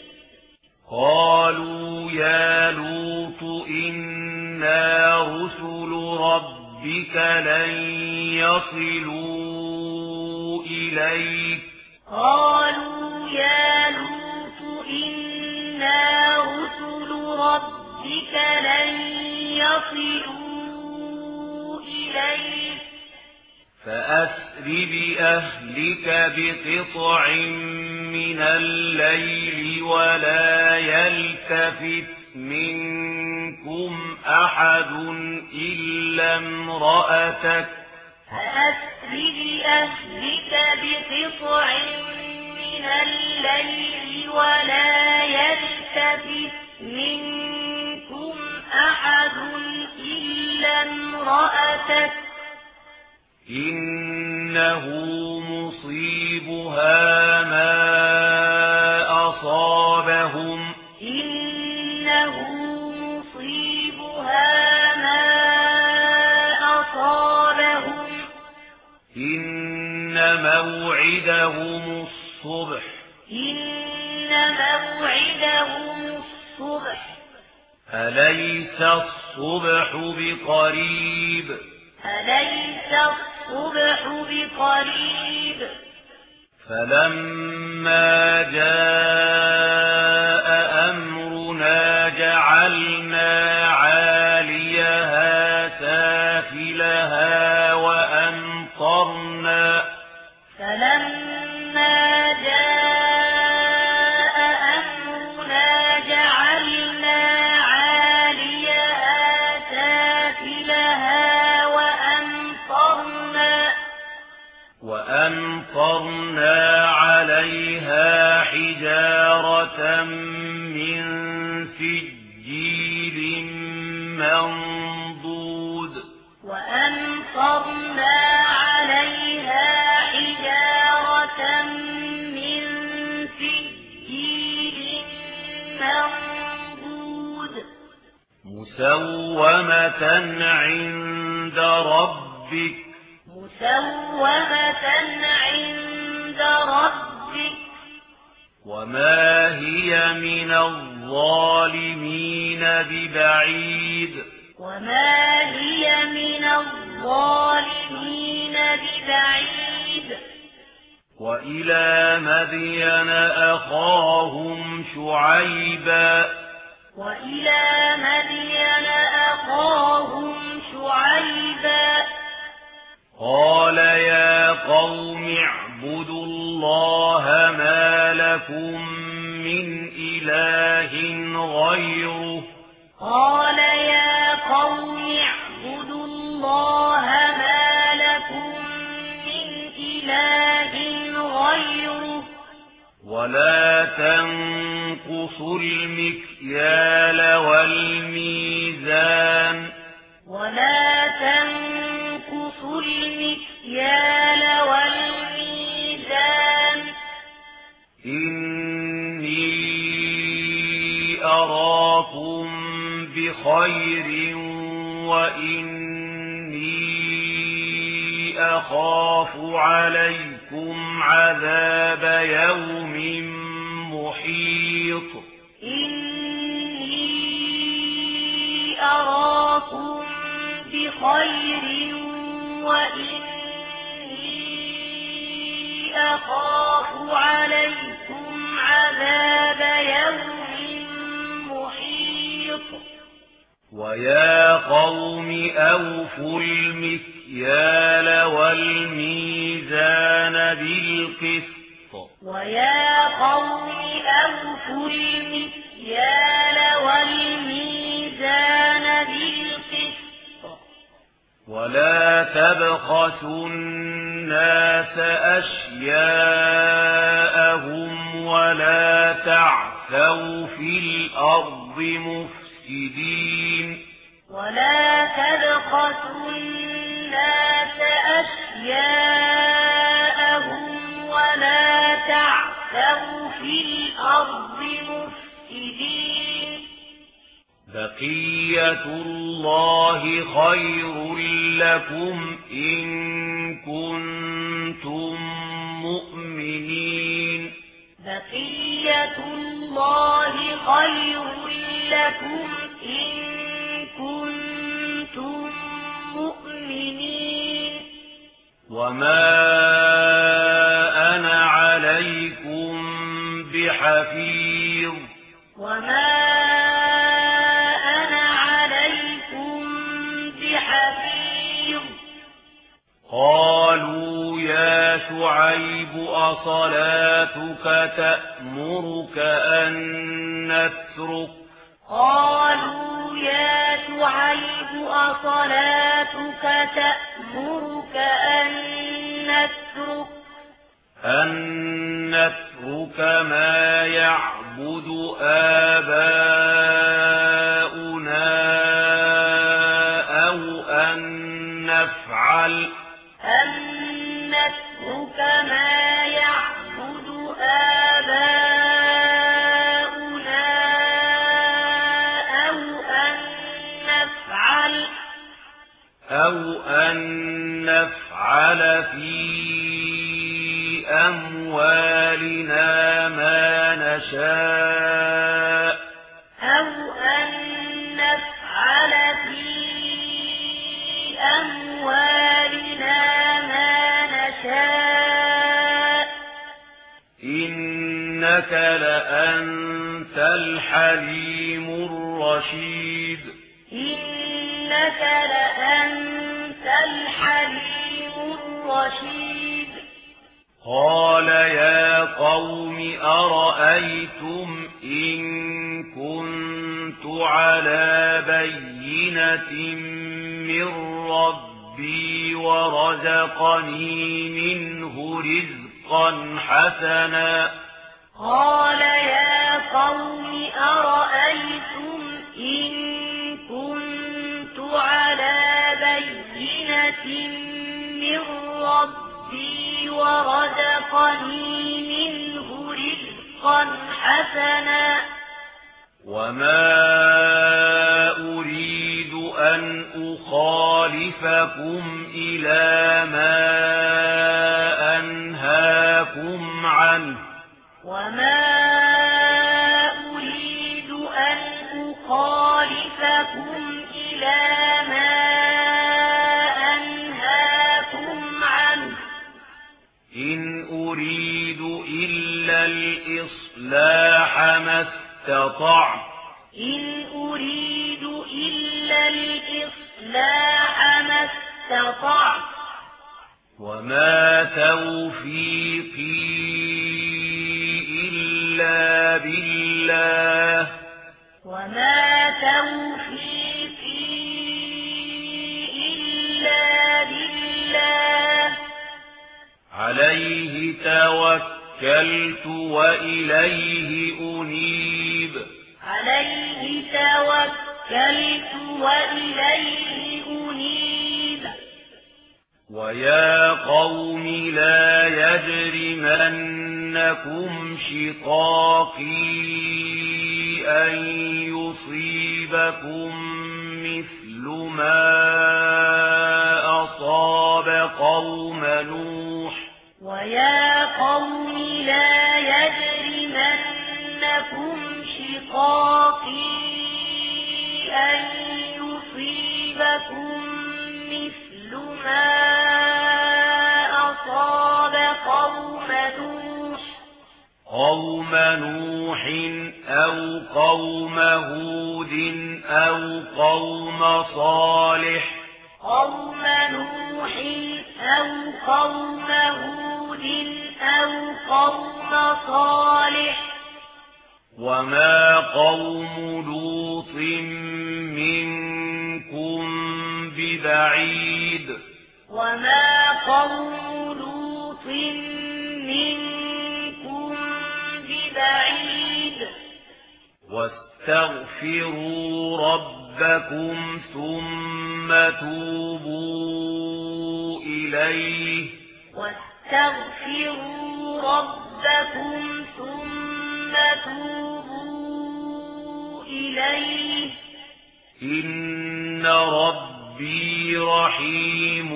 قالوا يا لوط إنا رسل ربك لن يصلوا إليك قالوا يا لوط إنا رسل ربك لن يصلوا إليك فأسر بأهلك بقطع من الليل ولا يلتفت منكم أحد إلا امرأتك فأسر بأهلك بقطع من الليل ولا يلتفت منكم أحد إلا امرأتك إنه مصيبها ما أصابهم إنه مصيبها ما أصابهم إن موعدهم الصبح إن موعدهم الصبح أليس الصبح بقريب أليس الصبح بقريب فلما جاء أمرنا جعلنا عاليها سافلها فلما جاء أمرنا جعلنا عاليها سافلها وأمطرنا عليها حجارة من سجيل منضود وأمطرنا عليها حجارة من سجيل منضود مسومة عند ربك مسومة عند ربك وما هي من الظالمين ببعيد وما هي من الظالمين ببعيد وإلى مدين أخاهم شعيبا وإلى مدين أخاهم شعيبا قال يا قوم اعبدوا الله ما لكم من إله غيره قال يا قوم اعبدوا الله ما لكم من إله غيره ولا تنقصوا المكيال والميزان ولا تنقصوا المكيال والميزان إني أراكم بخير وإني أخاف عليكم عذاب يوم محيط إني أراكم بخير وإني أخاف عليكم عذاب يوم محيط ويا قوم أوفوا المكيال والميزان بالقسط ويا قوم أوفوا المكيال والميزان بالقسط ولا تبخسوا الناس أشياءهم ولا تعثوا في الأرض مفسدين ولا تبخسوا الناس أشياءهم ولا تعثوا في الأرض مفسدين بقية الله خير لكم إن كنتم مؤمنين بقية الله خير لكم إن كنتم مؤمنين وما أنا عليكم بحفيظ وما أنا عليكم بحفيظ قالوا يا شعيب أصلاتك تأمرك أن نترك قالوا يا شعيب أصلاتك تأمرك أن نترك ما يعبد آباؤنا أو أن نفعل ما يعبد آباؤنا أو أن نفعل في أموالنا ما نشاء أو أن نفعل في أموالنا ما نشاء إنك لأنت الحليم الرشيد إنك لأنت الحليم الرشيد قال يا قوم أرأيتم إن كنت على بينة من ربي ورزقني منه رزقا حسنا قال يا قوم أرأيتم إن كنت على بينة من ربي ورزقني منه رزقا حسنا وما أريد أن أخالف أخالفكم إلى ما أنهاكم عنه وما أريد أن أخالفكم إلى ما أنهاكم عنه إن أريد إلا الإصلاح ما استطعت إن أريد إلا الإصلاح ما استطعت وما توفيقي إلا بالله وما توفيقي إلا بالله عليه توكلت وإليه أنيب عليه توكلت وإليه أنيب ويا قوم لا يجرمنكم شقاقي أن يصيبكم مثل ما أصاب قوم نوح ويا قوم لا يجرمنكم شقاقي أن يصيبكم مثل ما أصاب قوم نوح أو قوم هود أو قوم صالح قوم نوح أو قوم هود أو قوم صالح وما قوم لوط منكم ببعيد وما قوم لوط منكم ببعيد واستغفروا ربكم ثم توبوا إليه واستغفروا ربكم ثم توبوا إليه إن ربي رحيم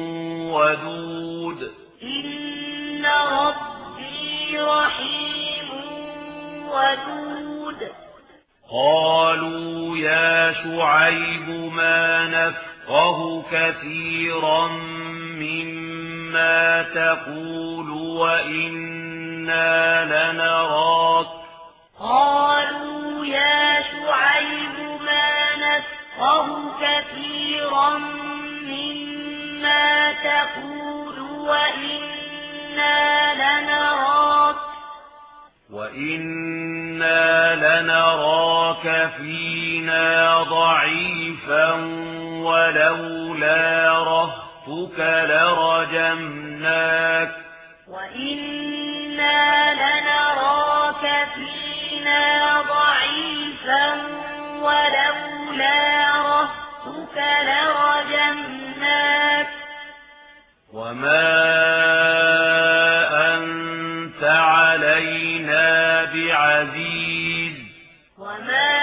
ودود إن ربي رحيم ودود قالوا يا شعيب ما نفقه كثيرا مما تقول وإنا لنراك قالوا يا شعيب ما نفقه كثيرا مما تقول وإنا لنراك فينا ضعيفا ولولا رهطك لرجمناك وإنا لنراك فينا ضعيفا ولولا رهطك لرجمناك وما أنت علينا بعزيز وما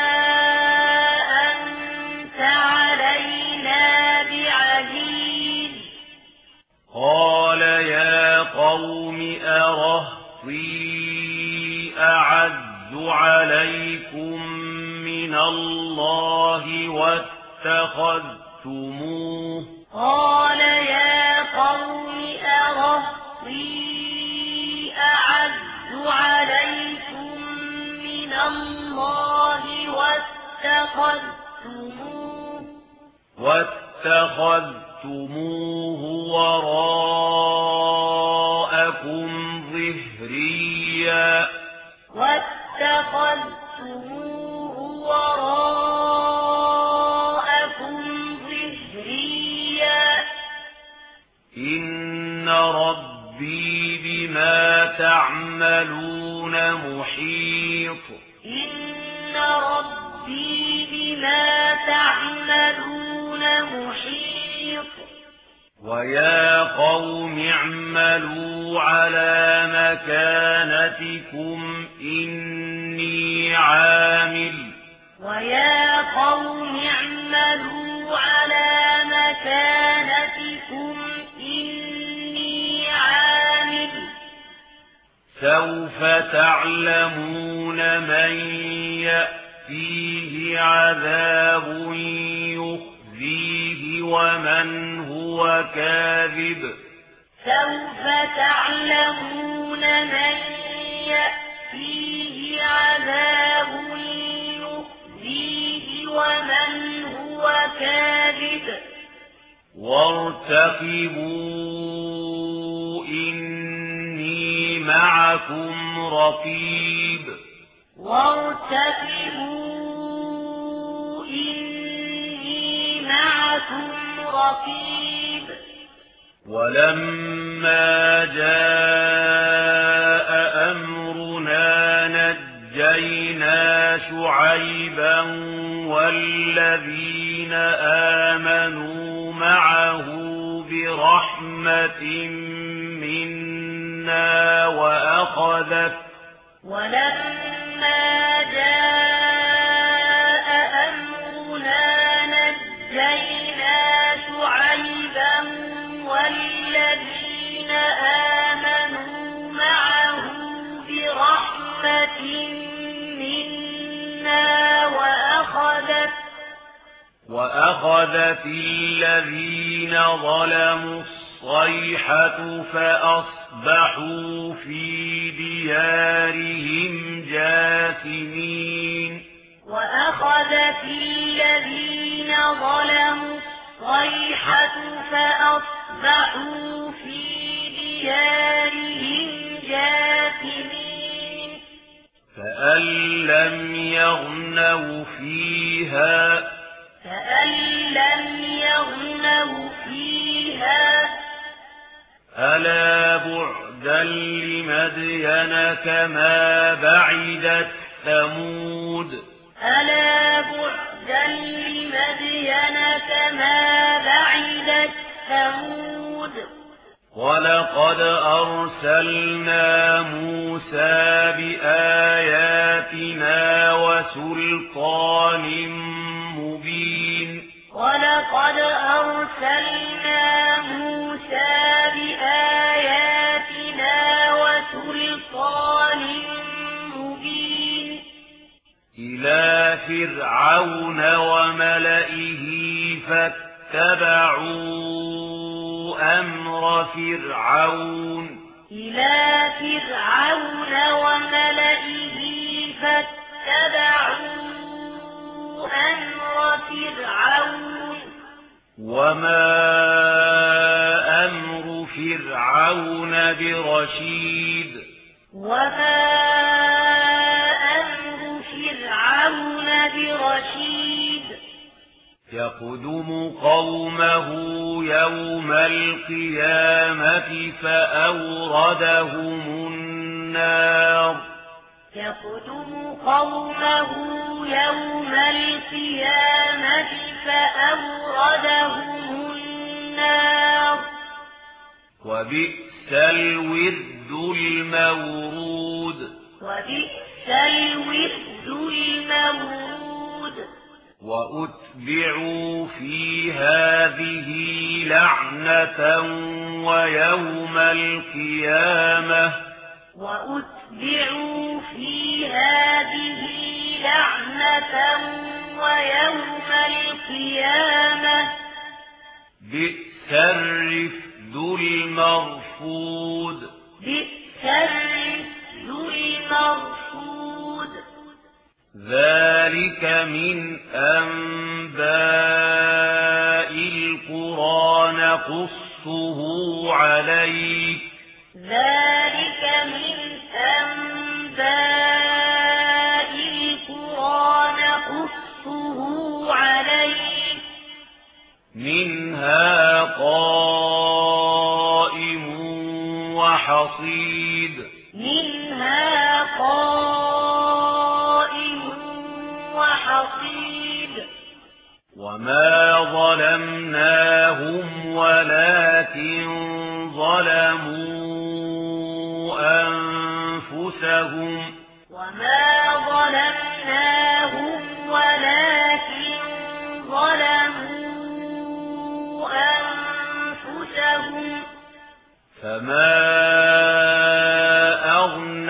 أنت علينا بعزيز قال يا قوم أرهطي أعز عليكم من الله واتخذتموه قال يا قوم أرهطي أعز عليكم من الله واتخذتموه وراءكم ظهريا إن ربي بما تعملون محيط إن ربي بما تعملون محيط ويا قوم اعملوا على مكانتكم إني عامل ويا قوم اعملوا على سوف تعلمون من يأتيه عذاب يخزيه ومن هو كاذب سوف تعلمون من يأتيه عذاب يخزيه ومن هو كاذب وارتقبوا إني معكم رقيب وارتقبوا إني معكم رقيب ولما جاء أمرنا نجينا شعيبا والذين آمنوا معه برحمة منا ولما جاء أمرنا نجينا شعيبا والذين آمنوا معه برحمة منا وأخذت الذين ظلموا الصيحة فأصبحوا في ديارهم جاثمين وأخذت الذين ظلموا الصيحة فأصبحوا في ديارهم جاثمين كأن لم يغنوا فيها ألا بعدا لمدين كما بعدت ثمود ألا بعدا لمدين كما بعدت ثمود ولقد أرسلنا موسى بآياتنا وسلطان مبين ولقد أرسلنا موسى بآياتنا وسلطان مبين إلى فرعون وملئه فاتبعوا أمر فرعون إلى فرعون وملئه فاتبعوا أمر فرعون وما أمر فرعون برشيد وما أمر فرعون برشيد يقدم قومه يوم القيامة فأوردهم النار يقدم قومه يوم القيامة فأوردهم النار وبئس الورد المورود وبئس الورد المورود وأتبعوا في هذه لعنة ويوم القيامة وأتبعوا في هذه لعنة ويوم القيامة بئس الرفد المرفود بئس الرفد المرفود ذلك من أنباء القرى نقصه عليك ذلك من أنباء القرى نقصه عليك منها قائم وحصيد منها قائم وحصيد وما ظلمناهم ولكن ظلموا أنفسهم وما ظلمناهم ولكن ظلموا أنفسهم فما أغنى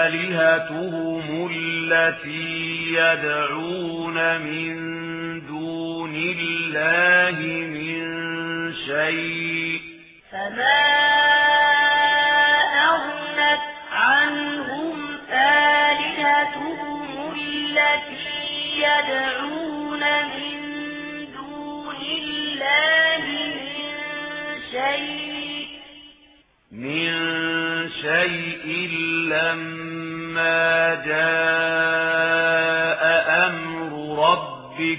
آلهتهم التي يدعون من دون الله من شيء فما أغنت عنهم آلهتهم التي يدعون من دون الله من شيء لما جاء أمر ربك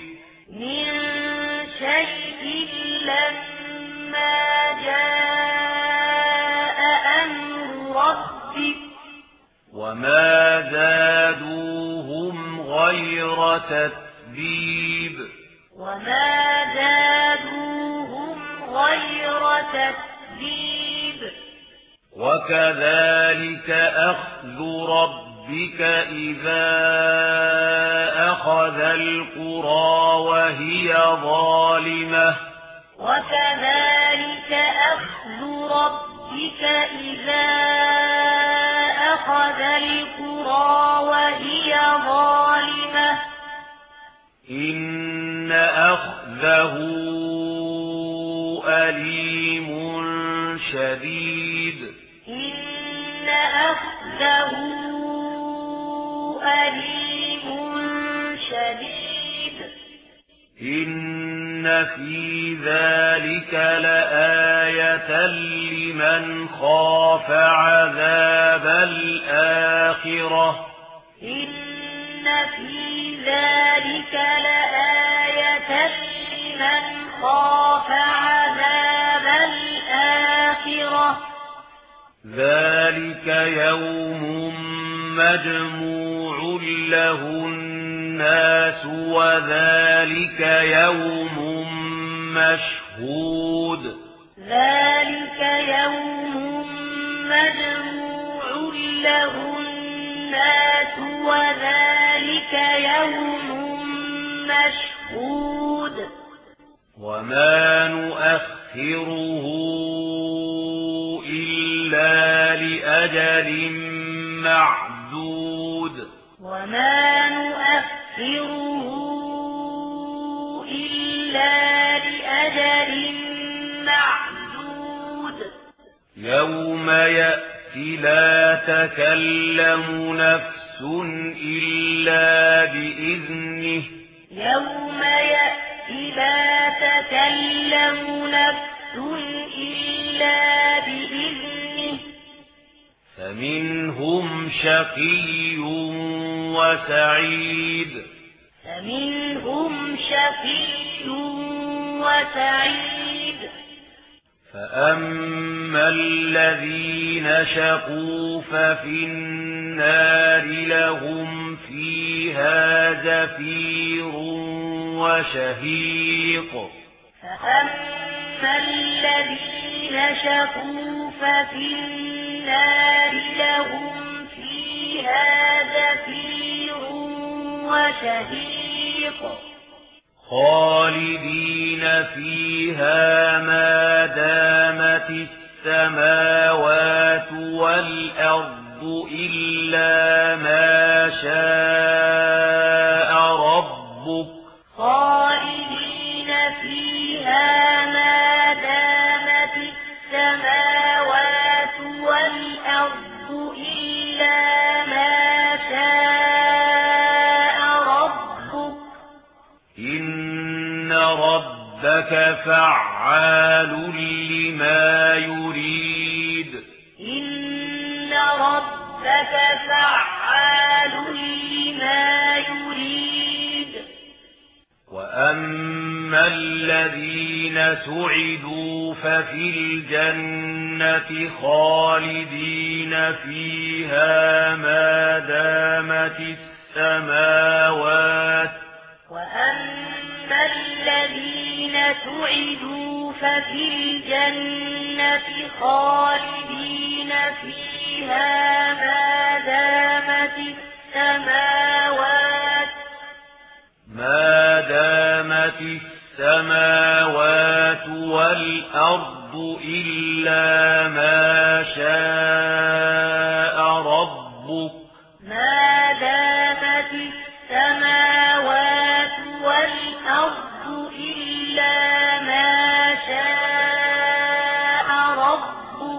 وما زادوهم غير تتبيب وكذلك أخذ ربك إذا أخذ القرى وهي ظالمة إن أخذه أليم شديد إن في ذلك لآية لمن خاف عذاب الآخرة ذلك يوم مجموع له الناس وذلك يوم مشهود وما نؤخره إلا لأجل معدود يوم يأتي لا تكلم نفس إلا بإذنه فمنهم شقي وسعيد فأما الذين شقوا ففي النار لهم فيها زفير وشهيق خالدين فيها ما دامت السماوات والأرض إلا ما شاء ربك إن ربك فعال لما يريد وأما الذين سعدوا ففي الجنة خالدين فيها ما دامت السماوات والأرض إلا ما شاء ربك ما دامت السماوات والأرض إلا ما شاء ربك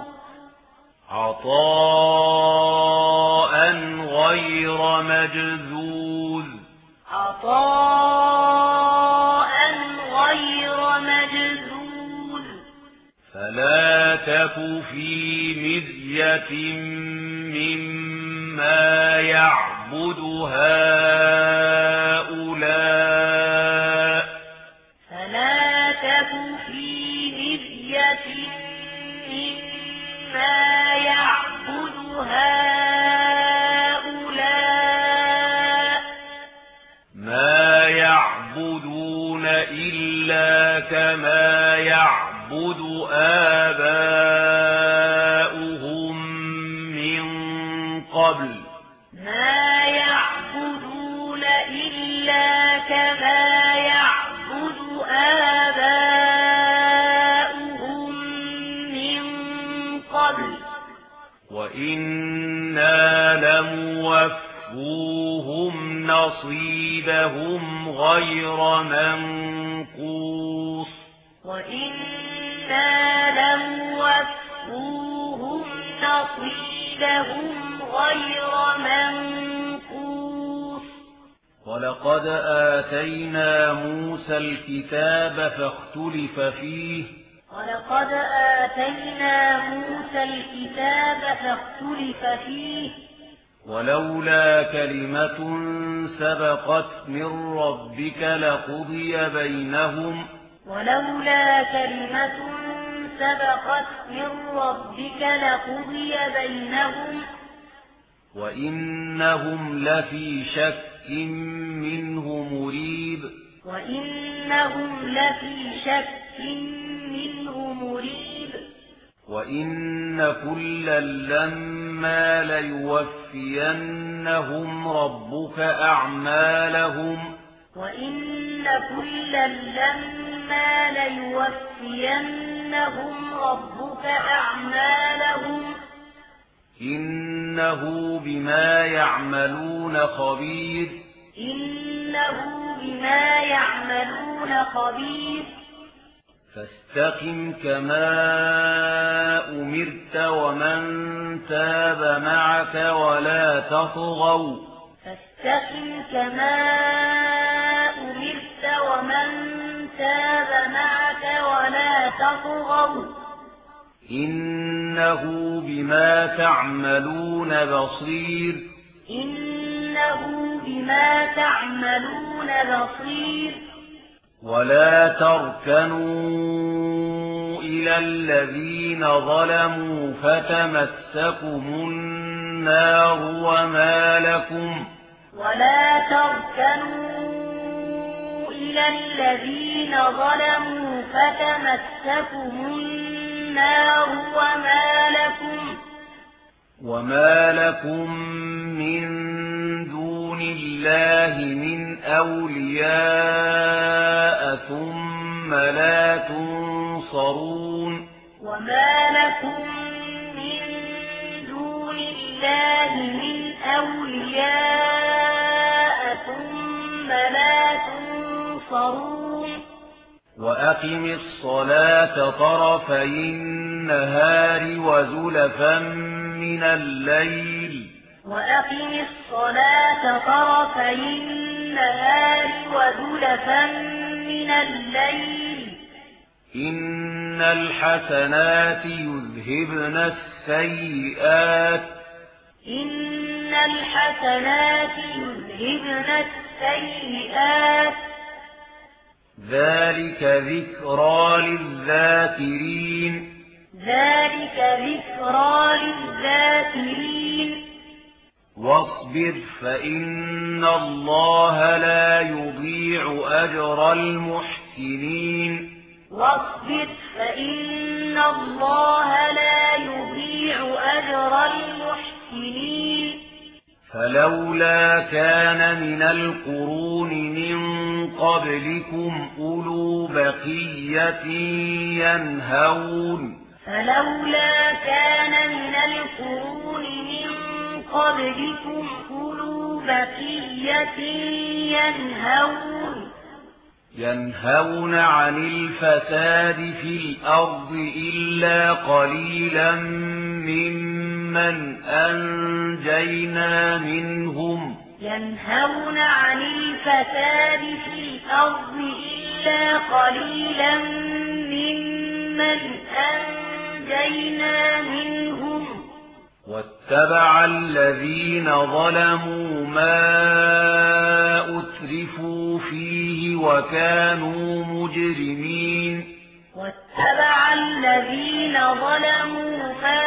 عطاء غير مجذوذ عطاء غير مجذوذ فلا تك في مرية مما يعبد هؤلاء فلا تك في مرية مما يعبد هؤلاء ما يعبدون إلا كما يعبد آباؤهم من قبل ما يعبدون إلا كما يعبد آباؤهم من قبل وإنا لموفوهم نصيبهم غير منقوص وإنا لموفوهم نصيبهم غير منقوص ولقد آتينا موسى الكتاب فاختلف فيه ولقد آتينا موسى الكتاب فاختلف فيه ولولا كلمة سبقت من ربك لقضي بينهم ولولا كلمة سبقت من ربك لقضي بينهم وإنهم لفي شك منه مريب وإنهم لفي شك منه مريب وإن كلا لما ليوفينهم ربك أعمالهم وإن كلا لما ليوفينهم ربك أعمالهم إنه بما يعملون خبير إنه بما يعملون خبير فاستقم كما أمرت ومن تاب معك ولا تطغوا فاستقم كما أمرت ومن تاب معك ولا تطغوا إنه بما تعملون بصير إنه بما تعملون بصير ولا تركنوا إلى الذين ظلموا فتمسكم النار ولا تركنوا إلى الذين ظلموا فتمسكم النار وما لكم من دون الله من أولياء ثم لا تنصرون وما لكم من دون الله من أولياء ثم لا تنصرون وأقم الصلاة طرفي النهار وزلفا من الليل وأقم الصلاة طرفي النهار وزلفا من الليل إن الحسنات يذهبن السيئات إن الحسنات يذهبن السيئات ذلك ذكرى للذاكرين ذلك ذكرى للذاكرين واصبر فإن الله لا يضيع أجر المحسنين واصبر فإن الله لا يضيع أجر المحسنين فلولا كان من القرون من قبلكم أولو بقية ينهون فلولا كان من القرون من قبلكم أولو بقية ينهون عن الفساد في الأرض إلا قليلا ممن أنجينا منهم ينهون عن الفساد في الأرض إلا قليلا ممن أنجينا منهم واتبع الذين ظلموا ما أترفوا فيه وكانوا مجرمين واتبع الذين ظلموا ما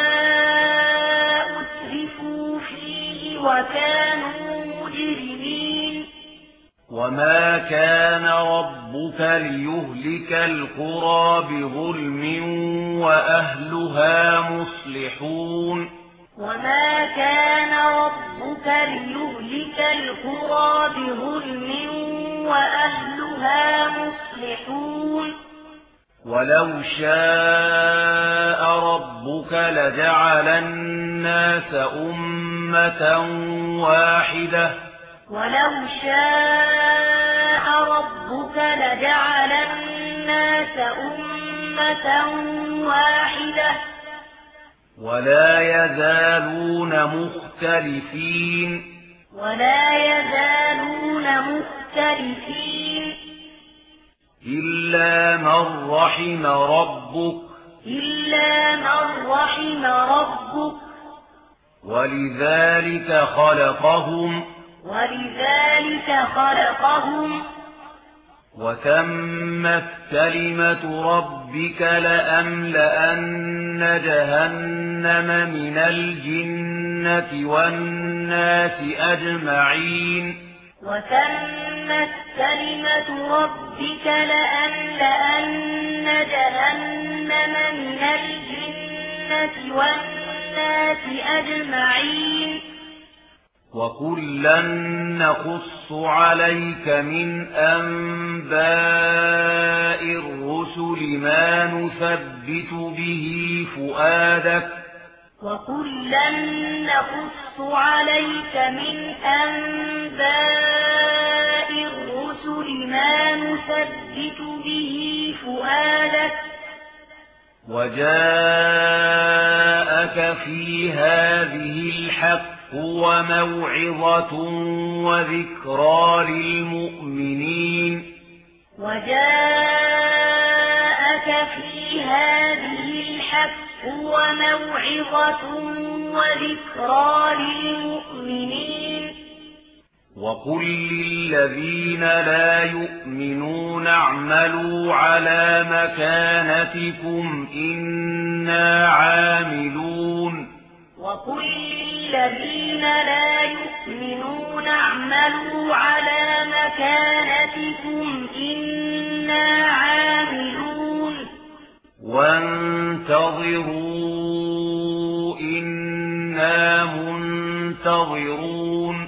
أترفوا فيه وكانوا مجرمين وما كان ربك ليهلك القرى بظلم وأهلها مصلحون وما كان ربك ليهلك القرى بظلم وأهلها مصلحون ولو شاء ربك لجعل الناس أمة واحدة ولو شاء ربك لجعل الناس أمة واحدة ولا يزالون مختلفين إلا من رحم ربك ولذلك خلقهم وتمت كلمة ربك لأملأن جهنم من الجنة والناس أجمعين وتمت كلمة ربك لأملأن جهنم من الجنة والناس أجمعين وكلا نقص عليك من أنباء الرسل ما نثبت به فؤادك وجاءك في هذه الحق وموعظة وذكرى للمؤمنين وقل للذين لا يؤمنون اعملوا على مكانتكم إنا عاملون وانتظروا إنا منتظرون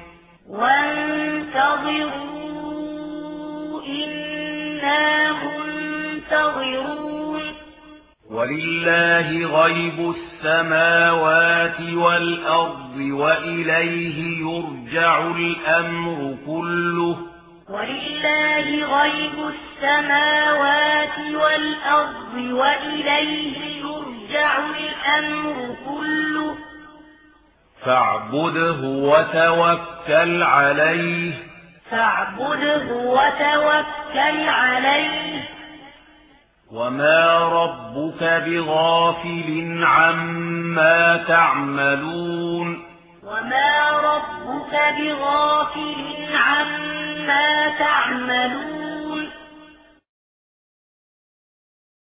ولله غيب السماوات والأرض وإليه يرجع الأمر كله فاعبده وتوكل عليه وما ربك بغافل عما تعملون